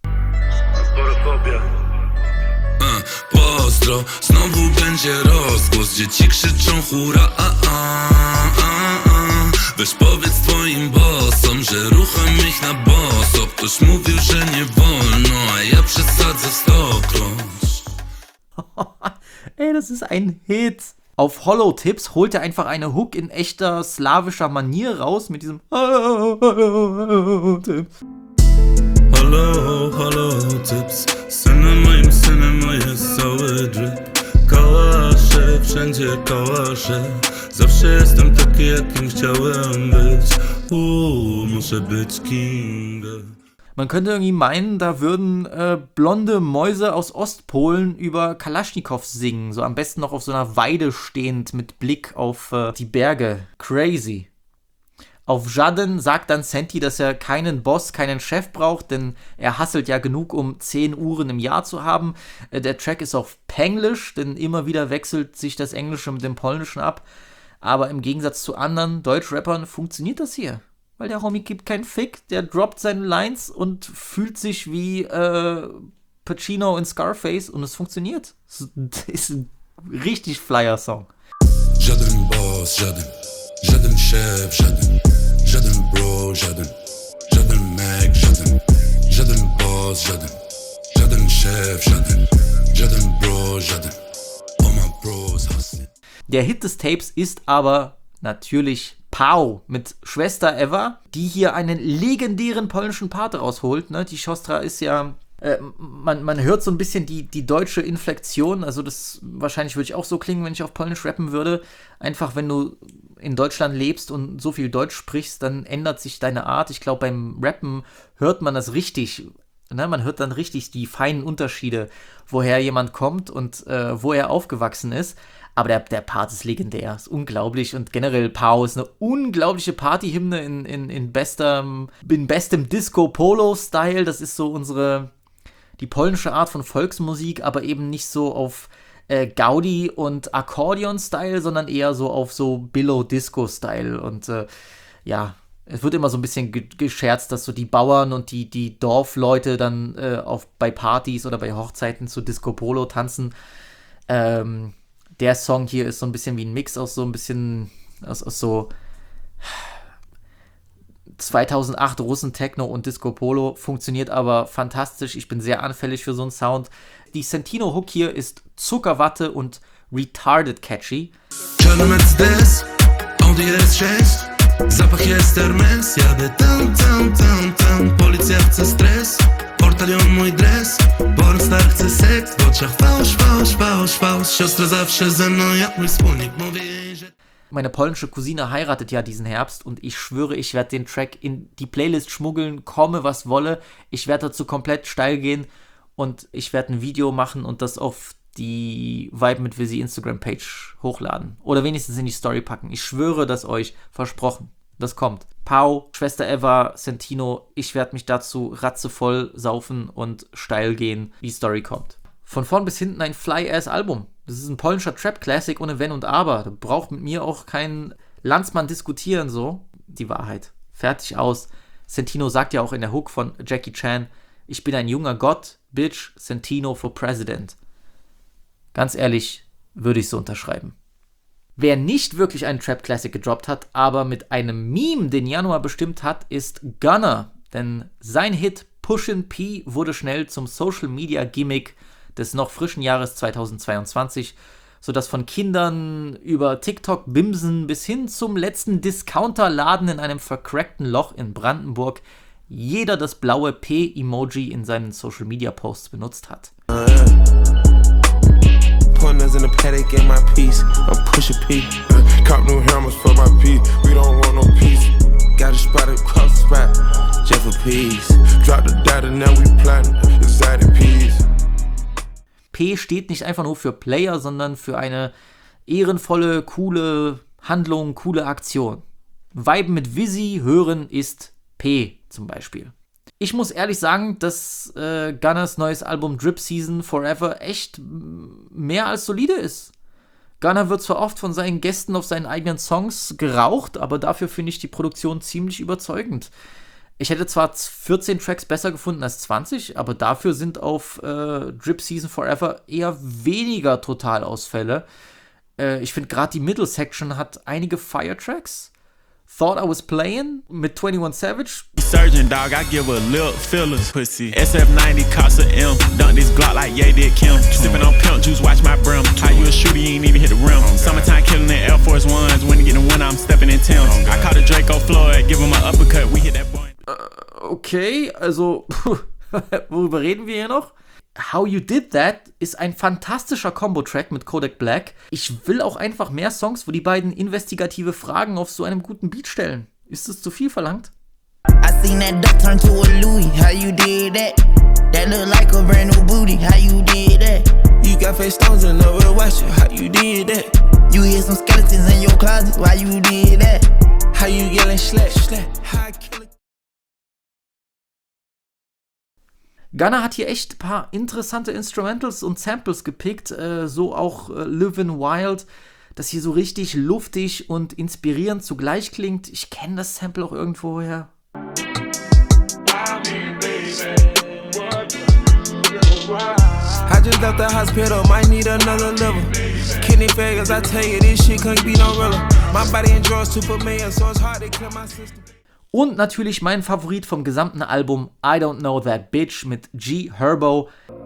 Pozdro, znowu będzie rozgłos, dzieci krzyczą hura, a, a, a, a. Weź powiedz twoim bossom, że rucham ich na boso. Ktoś mówił, że nie wolno, a ja przesadzę stokroć. Ey, das ist ein Hit. Auf Hollow-Tips holt er einfach eine Hook in echter slawischer Manier raus mit diesem Hollow-Tips. Halo, halo, typs, synem moim, synem jest cały drip. Kałasze, wszędzie kałasze. Zawsze jestem taki, jakim chciałem być. Uuu, muszę być King. Man könnte irgendwie meinen, da würden äh, blonde Mäuse aus Ostpolen über Kalaschnikows singen. So am besten noch auf so einer Weide stehend mit Blick auf äh, die Berge. Crazy. Auf Żaden sagt dann Senti, dass er keinen Boss, keinen Chef braucht, denn er hustelt ja genug, um zehn Uhren im Jahr zu haben. Äh, der Track ist auf Penglisch, denn immer wieder wechselt sich das Englische mit dem Polnischen ab. Aber im Gegensatz zu anderen Deutschrappern funktioniert das hier. Weil der Homie gibt keinen Fick, der droppt seine Lines und fühlt sich wie äh, Pacino in Scarface und es funktioniert. Das ist ein richtig Flyer-Song. Żaden boss, żaden, żaden szef, żaden, żaden bro, żaden, żaden Mac, żaden, żaden boss, żaden, żaden szef, żaden, żaden bro, żaden, all my bros hustling. Der Hit des Tapes ist aber natürlich Pau mit Schwester Eva, die hier einen legendären polnischen Part rausholt. Ne? Die Siostra ist ja, äh, man, man hört so ein bisschen die, die deutsche Inflektion, also das wahrscheinlich würde ich auch so klingen, wenn ich auf Polnisch rappen würde. Einfach, wenn du in Deutschland lebst und so viel Deutsch sprichst, dann ändert sich deine Art. Ich glaube, beim Rappen hört man das richtig. Ne, man hört dann richtig die feinen Unterschiede, woher jemand kommt und äh, wo er aufgewachsen ist. Aber der, der Part ist legendär, ist unglaublich. Und generell Pow ist eine unglaubliche Partyhymne in, in, in, bestem, in bestem Disco-Polo-Style. Das ist so unsere, die polnische Art von Volksmusik, aber eben nicht so auf äh, Gaudi- und Akkordeon-Style, sondern eher so auf so Billow-Disco-Style. Und äh, ja, es wird immer so ein bisschen ge- gescherzt, dass so die Bauern und die, die Dorfleute dann äh, auf, bei Partys oder bei Hochzeiten zu Disco-Polo tanzen. Ähm, der Song hier ist so ein bisschen wie ein Mix aus so ein bisschen, aus, aus so zweitausendacht Russen-Techno und Disco-Polo, funktioniert aber fantastisch. Ich bin sehr anfällig für so einen Sound. Die Sentino-Hook hier ist Zuckerwatte und retarded catchy. Zapach jest Hermes, jadę tam, tam, tam, tam. Policja chce stres, portalion mój dres. Pornstar chce seks, w oczach fałsz, fałsz, fałsz, fałsz. Siostra zawsze ze mną, jak mój wspólnik. Mówię jej, że... Meine polnische Cousine heiratet ja diesen Herbst und ich schwöre, ich werde den Track in die Playlist schmuggeln, komme was wolle. Ich werde dazu komplett steil gehen und ich werde ein Video machen und das auf die Vibe mit Visi Instagram-Page hochladen. Oder wenigstens in die Story packen. Ich schwöre das euch, versprochen. Das kommt. Pow, Schwester Eva, Sentino, ich werde mich dazu ratzevoll saufen und steil gehen. Die Story kommt. Von vorn bis hinten ein Fly-Ass-Album. Das ist ein polnischer Trap-Classic ohne Wenn und Aber. Da braucht mit mir auch kein Landsmann diskutieren, so. Die Wahrheit. Fertig aus. Sentino sagt ja auch in der Hook von Jackie Chan, ich bin ein junger Gott, Bitch, Sentino for President. Ganz ehrlich, würde ich so unterschreiben. Wer nicht wirklich einen Trap-Classic gedroppt hat, aber mit einem Meme den Januar bestimmt hat, ist Gunna. Denn sein Hit Pushin' P wurde schnell zum Social-Media-Gimmick des noch frischen Jahres zweitausendzweiundzwanzig, sodass von Kindern über TikTok-Bimsen bis hin zum letzten Discounter-Laden in einem vercrackten Loch in Brandenburg jeder das blaue P-Emoji in seinen Social-Media-Posts benutzt hat. Pointers in the paddock in my piece. I'm pushing P. Cop new helmets for my P. We don't want no peace. Got a spot across the spot. Jeff for peace. Drop the data, now we planting. Excited peas. P steht nicht einfach nur für Player, sondern für eine ehrenvolle, coole Handlung, coole Aktion. Viben mit Visi hören ist P zum Beispiel. Ich muss ehrlich sagen, dass äh, Gunnas neues Album Drip Season Forever echt mehr als solide ist. Gunna wird zwar oft von seinen Gästen auf seinen eigenen Songs geraucht, aber dafür finde ich die Produktion ziemlich überzeugend. Ich hätte zwar vierzehn Tracks besser gefunden als zwanzig, aber dafür sind auf äh, Drip Season Forever eher weniger Totalausfälle. Äh, ich finde gerade die Middle Section hat einige Fire-Tracks. Thought I Was Playing mit einundzwanzig Savage. Surgeon dog, I give a lip fillers pussy. S F ninety cost a M. Dunk this Glock like Ye did Kim. Sipping on pimp juice, watch my brim. How you a shooter, you ain't even hit the rim. Summertime killing the Air Force Ones. When you get the winter, I'm stepping in Tim's. I caught a Draco Floyd, give him an uppercut, we hit that boy. Okay, also, worüber reden wir hier noch? How You Did That ist ein fantastischer Combo-Track mit Kodak Black. Ich will auch einfach mehr Songs, wo die beiden investigative Fragen auf so einem guten Beat stellen. Ist es zu viel verlangt? I seen that duck turn to a Louis. How you did that? That look like a brand new booty. How you did that? You got face stones in the real watch. How you did that? You hear some skeletons in your closet. Why you did that? How you yelling slack, slack? How I kill it? Gunna hat hier echt ein paar interessante Instrumentals und Samples gepickt, äh, so auch äh, Livin' Wild, das hier so richtig luftig und inspirierend zugleich klingt. Ich kenne das Sample auch irgendwoher. I just left the hospital, might need another liver. Kidney failures, I tell you, this shit couldn't be no realer. My body enjoys too familiar, so it's hard to clear my system. Und natürlich mein Favorit vom gesamten Album, I Don't Know That Bitch mit G Herbo.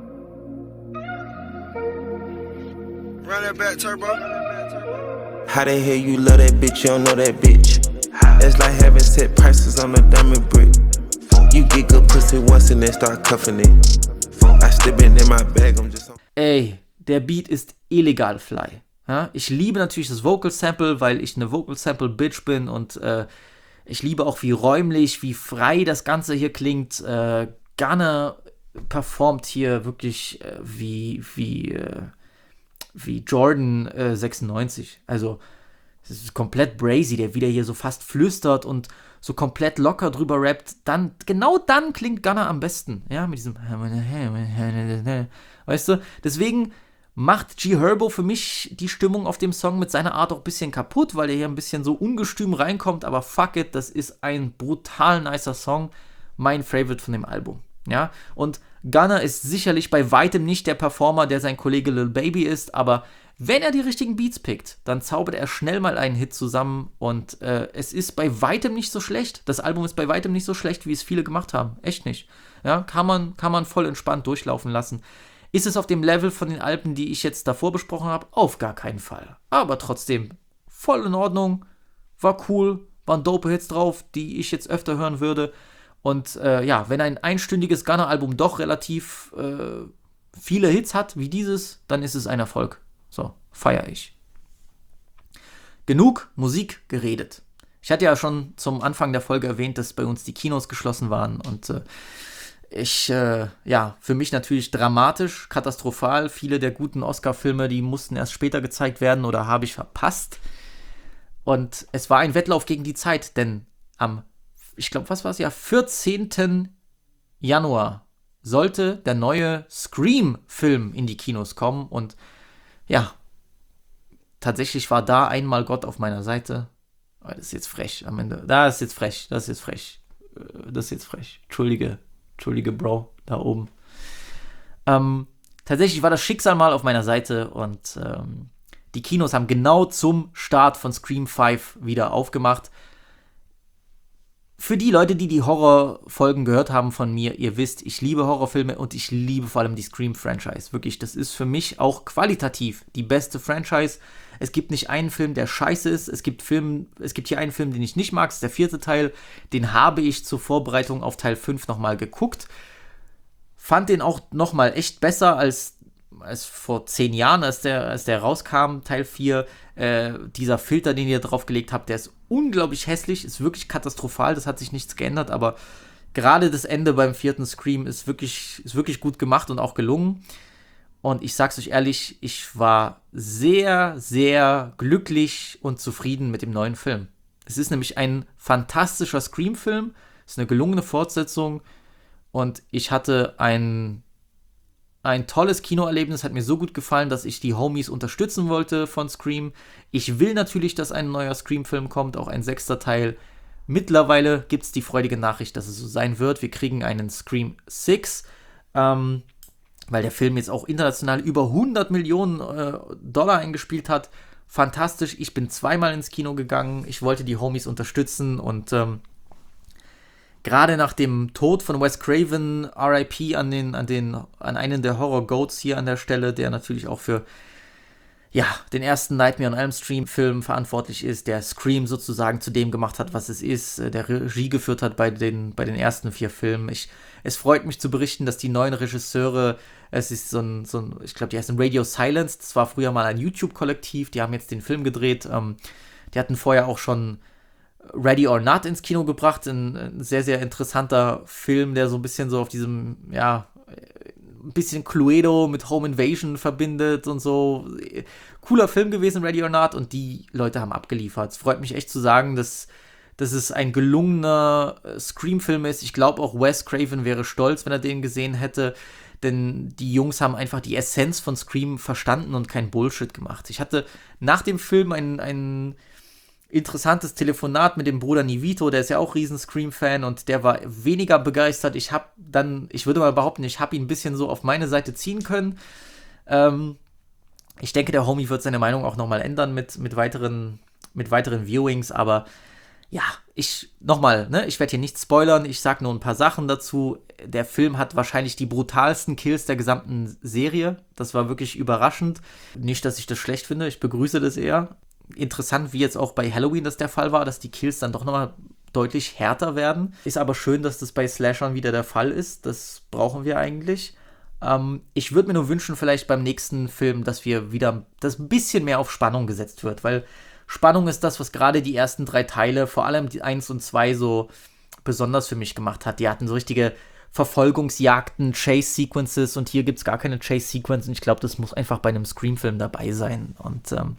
Run that back, turbo. How the hell you love that bitch, you don't know that bitch. It's like having set prices on a diamond brick. You get good pussy once and then start cuffing it. I step in my bag, I'm just... Ey, der Beat ist illegal fly. Ja, ich liebe natürlich das Vocal Sample, weil ich eine Vocal Sample Bitch bin und äh, ich liebe auch, wie räumlich, wie frei das Ganze hier klingt. Äh, Gunna performt hier wirklich äh, wie, wie, äh, wie Jordan äh, sechsundneunzig. Also, es ist komplett brazy, der wieder hier so fast flüstert und so komplett locker drüber rappt. Dann, genau dann klingt Gunna am besten. Ja, mit diesem weißt du? Deswegen macht G Herbo für mich die Stimmung auf dem Song mit seiner Art auch ein bisschen kaputt, weil er hier ein bisschen so ungestüm reinkommt, aber fuck it, das ist ein brutal nicer Song. Mein Favorite von dem Album. Ja, und Gunna ist sicherlich bei weitem nicht der Performer, der sein Kollege Lil Baby ist, aber wenn er die richtigen Beats pickt, dann zaubert er schnell mal einen Hit zusammen und äh, es ist bei weitem nicht so schlecht. Das Album ist bei weitem nicht so schlecht, wie es viele gemacht haben. Echt nicht. Ja, kann man, kann man voll entspannt durchlaufen lassen. Ist es auf dem Level von den Alben, die ich jetzt davor besprochen habe? Auf gar keinen Fall. Aber trotzdem voll in Ordnung, war cool, waren dope Hits drauf, die ich jetzt öfter hören würde. Und äh, ja, wenn ein einstündiges Gunna-Album doch relativ äh, viele Hits hat, wie dieses, dann ist es ein Erfolg. So, feiere ich. Genug Musik geredet. Ich hatte ja schon zum Anfang der Folge erwähnt, dass bei uns die Kinos geschlossen waren und äh, ich, äh, ja, für mich natürlich dramatisch, katastrophal. Viele der guten Oscar-Filme, die mussten erst später gezeigt werden oder habe ich verpasst. Und es war ein Wettlauf gegen die Zeit, denn am ich glaube, was war es ja, vierzehnten Januar sollte der neue Scream-Film in die Kinos kommen und ja, tatsächlich war da einmal Gott auf meiner Seite. Das ist jetzt frech am Ende. Da ist jetzt frech, das ist jetzt frech. Das ist jetzt frech. Entschuldige, Entschuldige, Bro, da oben. Ähm, tatsächlich war das Schicksal mal auf meiner Seite und ähm, die Kinos haben genau zum Start von Scream fünf wieder aufgemacht. Für die Leute, die die Horrorfolgen gehört haben von mir, ihr wisst, ich liebe Horrorfilme und ich liebe vor allem die Scream-Franchise. Wirklich, das ist für mich auch qualitativ die beste Franchise. Es gibt nicht einen Film, der scheiße ist. Es gibt, Film, es gibt hier einen Film, den ich nicht mag, das ist der vierte Teil. Den habe ich zur Vorbereitung auf Teil fünf nochmal geguckt. Fand den auch nochmal echt besser als, als vor zehn Jahren, als der, als der rauskam, Teil vier. Äh, dieser Filter, den ihr draufgelegt habt, der ist unglaublich hässlich, ist wirklich katastrophal, das hat sich nichts geändert, aber gerade das Ende beim vierten Scream ist wirklich, ist wirklich gut gemacht und auch gelungen. Und ich sag's euch ehrlich, ich war sehr, sehr glücklich und zufrieden mit dem neuen Film. Es ist nämlich ein fantastischer Scream-Film, es ist eine gelungene Fortsetzung und ich hatte ein Ein tolles Kinoerlebnis, hat mir so gut gefallen, dass ich die Homies unterstützen wollte von Scream. Ich will natürlich, dass ein neuer Scream-Film kommt, auch ein sechster Teil. Mittlerweile gibt es die freudige Nachricht, dass es so sein wird. Wir kriegen einen Scream sechs, ähm, weil der Film jetzt auch international über hundert Millionen äh, Dollar eingespielt hat. Fantastisch, ich bin zweimal ins Kino gegangen. Ich wollte die Homies unterstützen und ähm, gerade nach dem Tod von Wes Craven, R I P an, den, an, den, an einen der Horror-Goats hier an der Stelle, der natürlich auch für ja, den ersten Nightmare on Elm Street-Film verantwortlich ist, der Scream sozusagen zu dem gemacht hat, was es ist, der Regie geführt hat bei den, bei den ersten vier Filmen. Ich, es freut mich zu berichten, dass die neuen Regisseure, es ist so ein, so ein ich glaube, die heißen Radio Silence, das war früher mal ein YouTube-Kollektiv, die haben jetzt den Film gedreht, ähm, die hatten vorher auch schon Ready or Not ins Kino gebracht, ein, ein sehr, sehr interessanter Film, der so ein bisschen so auf diesem, ja, ein bisschen Cluedo mit Home Invasion verbindet und so. Cooler Film gewesen, Ready or Not, und die Leute haben abgeliefert. Es freut mich echt zu sagen, dass, dass es ein gelungener Scream-Film ist. Ich glaube auch Wes Craven wäre stolz, wenn er den gesehen hätte, denn die Jungs haben einfach die Essenz von Scream verstanden und kein Bullshit gemacht. Ich hatte nach dem Film ein, ein interessantes Telefonat mit dem Bruder Nivito, der ist ja auch riesen Scream-Fan und der war weniger begeistert. Ich habe dann, ich würde mal behaupten, ich habe ihn ein bisschen so auf meine Seite ziehen können. Ähm, ich denke, der Homie wird seine Meinung auch nochmal ändern mit, mit, weiteren, mit weiteren Viewings, aber ja, ich, nochmal, ne, ich werde hier nicht spoilern, ich sage nur ein paar Sachen dazu. Der Film hat wahrscheinlich die brutalsten Kills der gesamten Serie. Das war wirklich überraschend. Nicht, dass ich das schlecht finde, ich begrüße das eher. Interessant, wie jetzt auch bei Halloween das der Fall war, dass die Kills dann doch nochmal deutlich härter werden. Ist aber schön, dass das bei Slashern wieder der Fall ist. Das brauchen wir eigentlich. Ähm, ich würde mir nur wünschen, vielleicht beim nächsten Film, dass wir wieder, dass ein bisschen mehr auf Spannung gesetzt wird, weil Spannung ist das, was gerade die ersten drei Teile, vor allem die eins und zwei, so besonders für mich gemacht hat. Die hatten so richtige Verfolgungsjagden, Chase-Sequences und hier gibt es gar keine Chase-Sequences und ich glaube, das muss einfach bei einem Scream-Film dabei sein und ähm,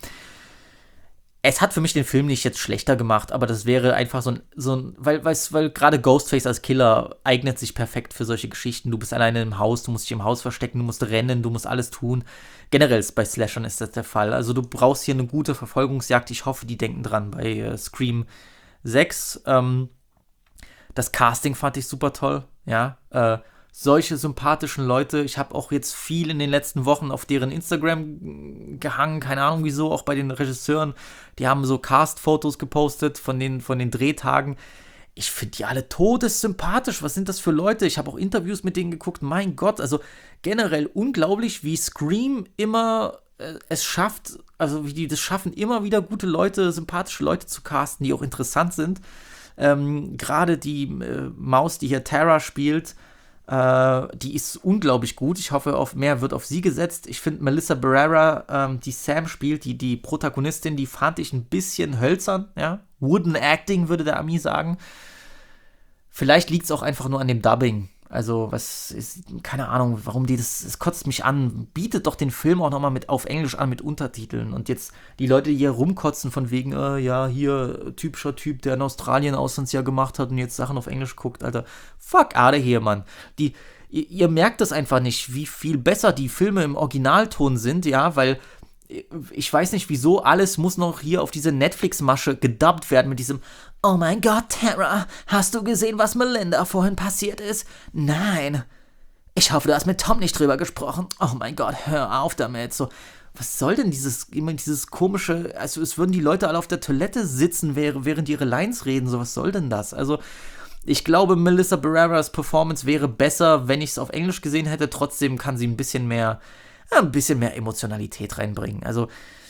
es hat für mich den Film nicht jetzt schlechter gemacht, aber das wäre einfach so ein, so ein weil, weil gerade Ghostface als Killer eignet sich perfekt für solche Geschichten. Du bist alleine im Haus, du musst dich im Haus verstecken, du musst rennen, du musst alles tun. Generell ist bei Slashern ist das der Fall. Also du brauchst hier eine gute Verfolgungsjagd. Ich hoffe, die denken dran bei äh, Scream sechs. Ähm, das Casting fand ich super toll, ja. Äh, solche sympathischen Leute. Ich habe auch jetzt viel in den letzten Wochen auf deren Instagram gehangen, keine Ahnung wieso, auch bei den Regisseuren. Die haben so Cast-Fotos gepostet von den, von den Drehtagen. Ich finde die alle todessympathisch. Was sind das für Leute? Ich habe auch Interviews mit denen geguckt. Mein Gott, also generell unglaublich, wie Scream immer äh, es schafft, also wie die das schaffen, immer wieder gute Leute, sympathische Leute zu casten, die auch interessant sind. Ähm, gerade die äh, Maus, die hier Tara spielt, Uh, die ist unglaublich gut. Ich hoffe, auf mehr wird auf sie gesetzt. Ich finde Melissa Barrera, ähm, die Sam spielt, die, die Protagonistin, die fand ich ein bisschen hölzern, ja. Wooden Acting, würde der Ami sagen. Vielleicht liegt es auch einfach nur an dem Dubbing. Also, was ist, keine Ahnung, warum die das, es kotzt mich an. Bietet doch den Film auch nochmal mit auf Englisch an mit Untertiteln. Und jetzt die Leute, die hier rumkotzen von wegen, äh, ja, hier, typischer Typ, der in Australien Auslandsjahr gemacht hat und jetzt Sachen auf Englisch guckt, Alter. Fuck out of here, Mann. Die, ihr, ihr merkt das einfach nicht, wie viel besser die Filme im Originalton sind, ja, weil ich weiß nicht, wieso alles muss noch hier auf diese Netflix-Masche gedubbt werden mit diesem Oh mein Gott, Tara, hast du gesehen, was Melinda vorhin passiert ist? Nein. Ich hoffe, du hast mit Tom nicht drüber gesprochen. Oh mein Gott, hör auf damit. So, was soll denn dieses, immer dieses komische, also es würden die Leute alle auf der Toilette sitzen, während ihre Lines reden, so was soll denn das? Also, ich glaube, Melissa Barreras Performance wäre besser, wenn ich es auf Englisch gesehen hätte. Trotzdem kann sie ein bisschen mehr ein bisschen mehr Emotionalität reinbringen. Also,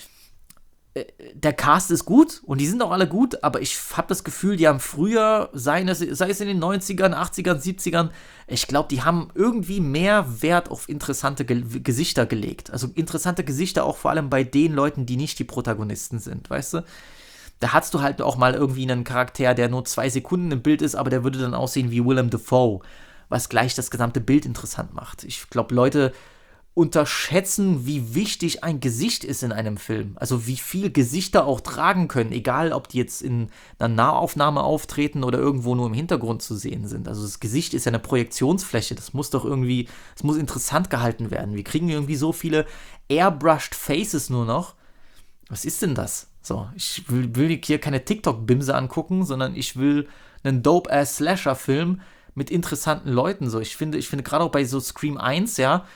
äh, der Cast ist gut und die sind auch alle gut, aber ich habe das Gefühl, die haben früher, sei es, sei es in den neunzigern, achtzigern, siebzigern, ich glaube, die haben irgendwie mehr Wert auf interessante Ge- Gesichter gelegt. Also interessante Gesichter auch vor allem bei den Leuten, die nicht die Protagonisten sind, weißt du? Da hast du halt auch mal irgendwie einen Charakter, der nur zwei Sekunden im Bild ist, aber der würde dann aussehen wie Willem Dafoe, was gleich das gesamte Bild interessant macht. Ich glaube, Leute unterschätzen, wie wichtig ein Gesicht ist in einem Film. Also wie viel Gesichter auch tragen können, egal ob die jetzt in einer Nahaufnahme auftreten oder irgendwo nur im Hintergrund zu sehen sind. Also das Gesicht ist ja eine Projektionsfläche, das muss doch irgendwie, das muss interessant gehalten werden. Wir kriegen irgendwie so viele airbrushed Faces nur noch. Was ist denn das? So, ich will, will hier keine TikTok-Bimse angucken, sondern ich will einen Dope-Ass-Slasher-Film mit interessanten Leuten. So, ich finde, ich finde gerade auch bei so Scream eins, ja,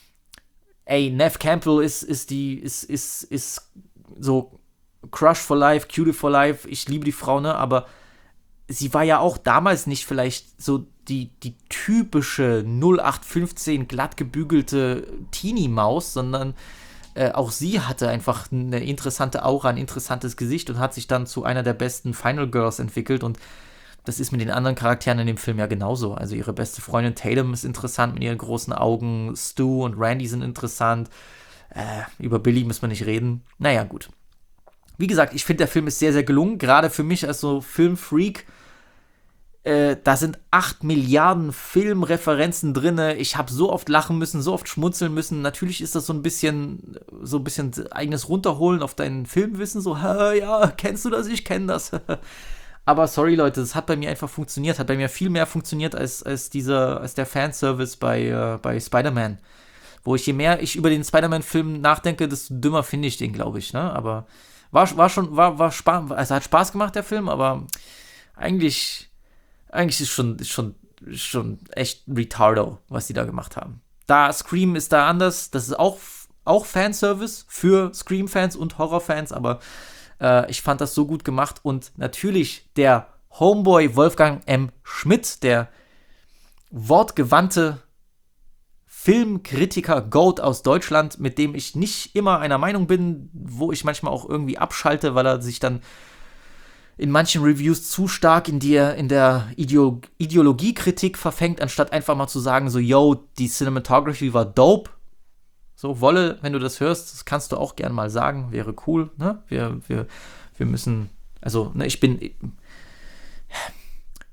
ey, Neve Campbell ist, ist die, ist, ist, ist so Crush for Life, Cutie for Life, ich liebe die Frau, ne, aber sie war ja auch damals nicht vielleicht so die, die typische null acht fünfzehn glatt gebügelte Teenie-Maus, sondern äh, auch sie hatte einfach eine interessante Aura, ein interessantes Gesicht und hat sich dann zu einer der besten Final Girls entwickelt und das ist mit den anderen Charakteren in dem Film ja genauso. Also ihre beste Freundin Tatum ist interessant mit ihren großen Augen. Stu und Randy sind interessant. Äh, über Billy müssen wir nicht reden. Naja, gut. Wie gesagt, ich finde, der Film ist sehr, sehr gelungen. Gerade für mich als so Filmfreak. Äh, da sind acht Milliarden Filmreferenzen drin. Ich habe so oft lachen müssen, so oft schmunzeln müssen. Natürlich ist das so ein bisschen, so ein bisschen eigenes Runterholen auf dein Filmwissen. So, ja, kennst du das? Ich kenne das. Aber sorry, Leute, das hat bei mir einfach funktioniert. Hat bei mir viel mehr funktioniert als, als, dieser, als der Fanservice bei, äh, bei Spider-Man. Wo ich, je mehr ich über den Spider-Man-Film nachdenke, desto dümmer finde ich den, glaube ich. Ne? Aber war, war schon, war, war Spaß, also hat Spaß gemacht, der Film, aber eigentlich, eigentlich ist schon, ist schon, ist schon echt retardo, was die da gemacht haben. Da Scream ist da anders. Das ist auch, auch Fanservice für Scream-Fans und Horror-Fans, aber ich fand das so gut gemacht und natürlich der Homeboy Wolfgang M. Schmidt, der wortgewandte Filmkritiker Goat aus Deutschland, mit dem ich nicht immer einer Meinung bin, wo ich manchmal auch irgendwie abschalte, weil er sich dann in manchen Reviews zu stark in, die, in der Ideo- Ideologiekritik verfängt, anstatt einfach mal zu sagen, so, yo, die Cinematography war dope. So, Wolle, wenn du das hörst, das kannst du auch gerne mal sagen, wäre cool, ne? Wir, wir, wir müssen, also, ne, ich bin,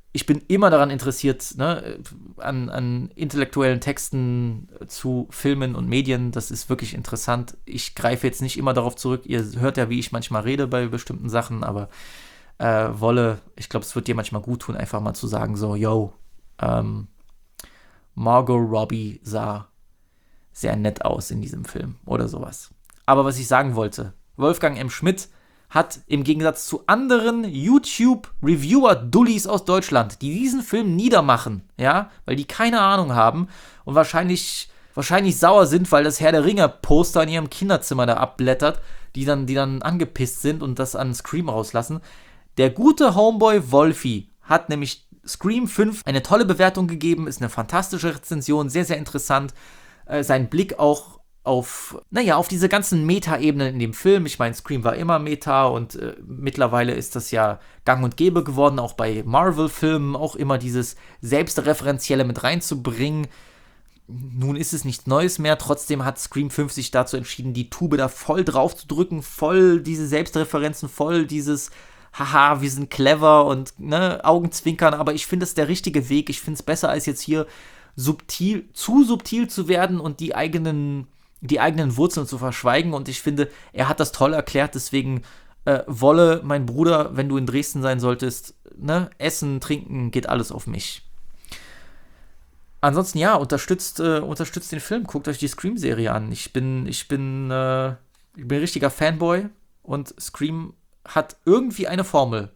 ich bin immer daran interessiert, ne, an, an intellektuellen Texten zu Filmen und Medien. Das ist wirklich interessant. Ich greife jetzt nicht immer darauf zurück. Ihr hört ja, wie ich manchmal rede bei bestimmten Sachen, aber äh, Wolle, ich glaube, es wird dir manchmal gut tun, einfach mal zu sagen, so, yo, ähm, Margot Robbie sah sehr nett aus in diesem Film oder sowas. Aber was ich sagen wollte, Wolfgang M. Schmidt hat im Gegensatz zu anderen YouTube-Reviewer-Dullis aus Deutschland, die diesen Film niedermachen, ja, weil die keine Ahnung haben und wahrscheinlich, wahrscheinlich sauer sind, weil das Herr der Ringe-Poster in ihrem Kinderzimmer da abblättert, die dann, die dann angepisst sind und das an Scream rauslassen. Der gute Homeboy Wolfi hat nämlich Scream fünf eine tolle Bewertung gegeben, ist eine fantastische Rezension, sehr, sehr interessant. Äh, sein Blick auch auf, naja, auf diese ganzen Meta-Ebenen in dem Film. Ich meine, Scream war immer Meta und äh, mittlerweile ist das ja gang und gäbe geworden, auch bei Marvel-Filmen, auch immer dieses Selbstreferenzielle mit reinzubringen. Nun ist es nichts Neues mehr, trotzdem hat Scream fünf sich dazu entschieden, die Tube da voll drauf zu drücken, voll diese Selbstreferenzen, voll dieses haha, wir sind clever und ne, Augenzwinkern, aber ich finde es der richtige Weg. Ich finde es besser, als jetzt hier subtil, zu subtil zu werden und die eigenen die eigenen Wurzeln zu verschweigen, und ich finde, er hat das toll erklärt, deswegen äh, Wolle, mein Bruder, wenn du in Dresden sein solltest, ne, Essen, Trinken, geht alles auf mich. Ansonsten, ja, unterstützt, äh, unterstützt den Film, guckt euch die Scream-Serie an. Ich bin, ich bin, äh, ich bin ein richtiger Fanboy und Scream hat irgendwie eine Formel,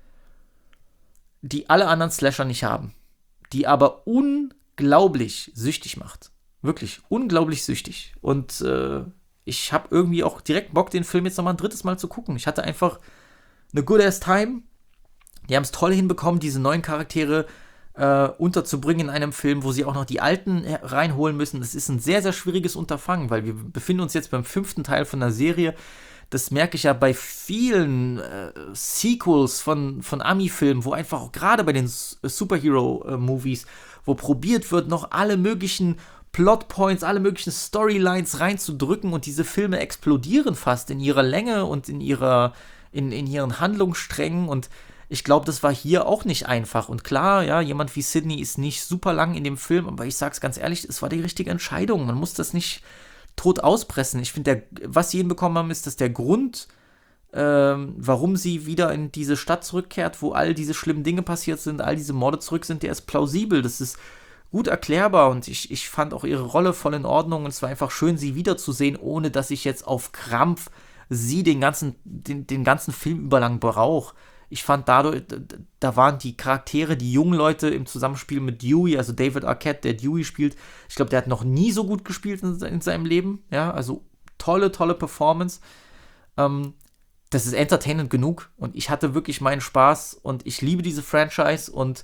die alle anderen Slasher nicht haben, die aber unglaublich süchtig macht. Wirklich unglaublich süchtig. Und äh, ich habe irgendwie auch direkt Bock, den Film jetzt nochmal ein drittes Mal zu gucken. Ich hatte einfach eine good ass time. Die haben es toll hinbekommen, diese neuen Charaktere äh, unterzubringen in einem Film, wo sie auch noch die alten reinholen müssen. Das ist ein sehr, sehr schwieriges Unterfangen, weil wir befinden uns jetzt beim fünften Teil von der Serie. Das merke ich ja bei vielen äh, Sequels von, von Ami-Filmen, wo einfach auch gerade bei den S- Superhero-Movies, wo probiert wird, noch alle möglichen Plotpoints, alle möglichen Storylines reinzudrücken, und diese Filme explodieren fast in ihrer Länge und in ihrer in, in ihren Handlungssträngen, und ich glaube, das war hier auch nicht einfach. Und klar, ja, jemand wie Sidney ist nicht super lang in dem Film, aber ich sag's ganz ehrlich, es war die richtige Entscheidung. Man muss das nicht tot auspressen. Ich finde, was sie hinbekommen haben, ist, dass der Grund, ähm, warum sie wieder in diese Stadt zurückkehrt, wo all diese schlimmen Dinge passiert sind, all diese Morde zurück sind, der ist plausibel. Das ist gut erklärbar, und ich, ich fand auch ihre Rolle voll in Ordnung, und es war einfach schön, sie wiederzusehen, ohne dass ich jetzt auf Krampf sie den ganzen, den, den ganzen Film überlang brauche. Ich fand dadurch, da waren die Charaktere, die jungen Leute im Zusammenspiel mit Dewey, also David Arquette, der Dewey spielt, ich glaube, der hat noch nie so gut gespielt in, in seinem Leben, ja, also tolle, tolle Performance. Ähm, das ist entertainend genug, und ich hatte wirklich meinen Spaß, und ich liebe diese Franchise, und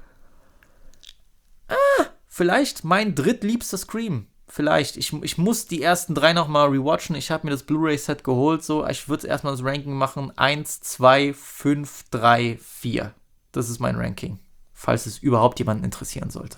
Ah, vielleicht mein drittliebster Scream. Vielleicht. Ich, ich muss die ersten drei nochmal rewatchen. Ich habe mir das Blu-ray-Set geholt. So. Ich würde erstmal das Ranking machen. eins, zwei, fünf, drei, vier. Das ist mein Ranking. Falls es überhaupt jemanden interessieren sollte.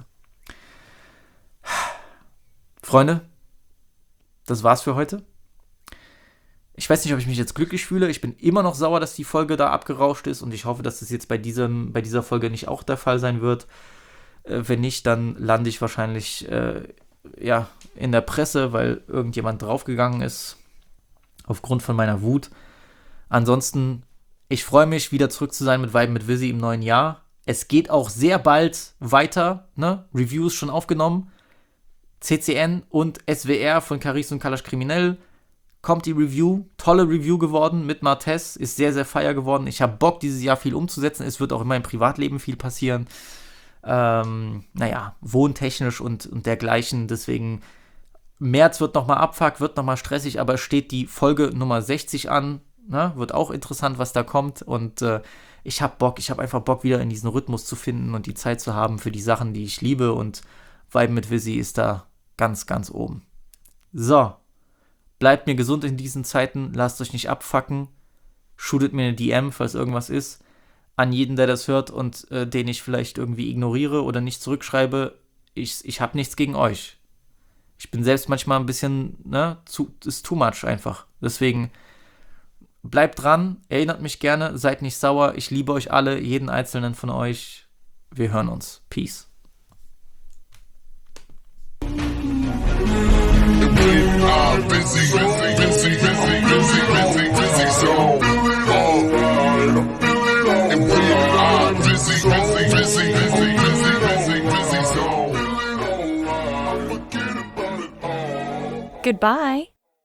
Freunde, das war's für heute. Ich weiß nicht, ob ich mich jetzt glücklich fühle. Ich bin immer noch sauer, dass die Folge da abgerauscht ist. Und ich hoffe, dass das jetzt bei, diesem, bei dieser Folge nicht auch der Fall sein wird. Wenn nicht, dann lande ich wahrscheinlich äh, ja, in der Presse, weil irgendjemand draufgegangen ist, aufgrund von meiner Wut. Ansonsten, ich freue mich, wieder zurück zu sein mit Vibe mit Visi im neuen Jahr. Es geht auch sehr bald weiter, ne? Reviews schon aufgenommen. C C N und S W R von Caris und Kalash Kriminell. Kommt die Review, tolle Review geworden mit Martez, ist sehr, sehr feier geworden. Ich habe Bock, dieses Jahr viel umzusetzen. Es wird auch in meinem Privatleben viel passieren. Ähm, naja, wohntechnisch und, und dergleichen, deswegen März wird nochmal Abfuck, wird nochmal stressig, aber es steht die Folge Nummer sechzig an, ne? Wird auch interessant, was da kommt, und äh, ich hab Bock, ich hab einfach Bock, wieder in diesen Rhythmus zu finden und die Zeit zu haben für die Sachen, die ich liebe, und Vibe mit Visi ist da ganz, ganz oben. So, bleibt mir gesund in diesen Zeiten, lasst euch nicht abfucken, shootet mir eine D M, falls irgendwas ist. An jeden, der das hört und äh, den ich vielleicht irgendwie ignoriere oder nicht zurückschreibe, ich, ich habe nichts gegen euch. Ich bin selbst manchmal ein bisschen, ne, zu, ist too much einfach. Deswegen bleibt dran, erinnert mich gerne, seid nicht sauer, ich liebe euch alle, jeden einzelnen von euch. Wir hören uns. Peace. Goodbye.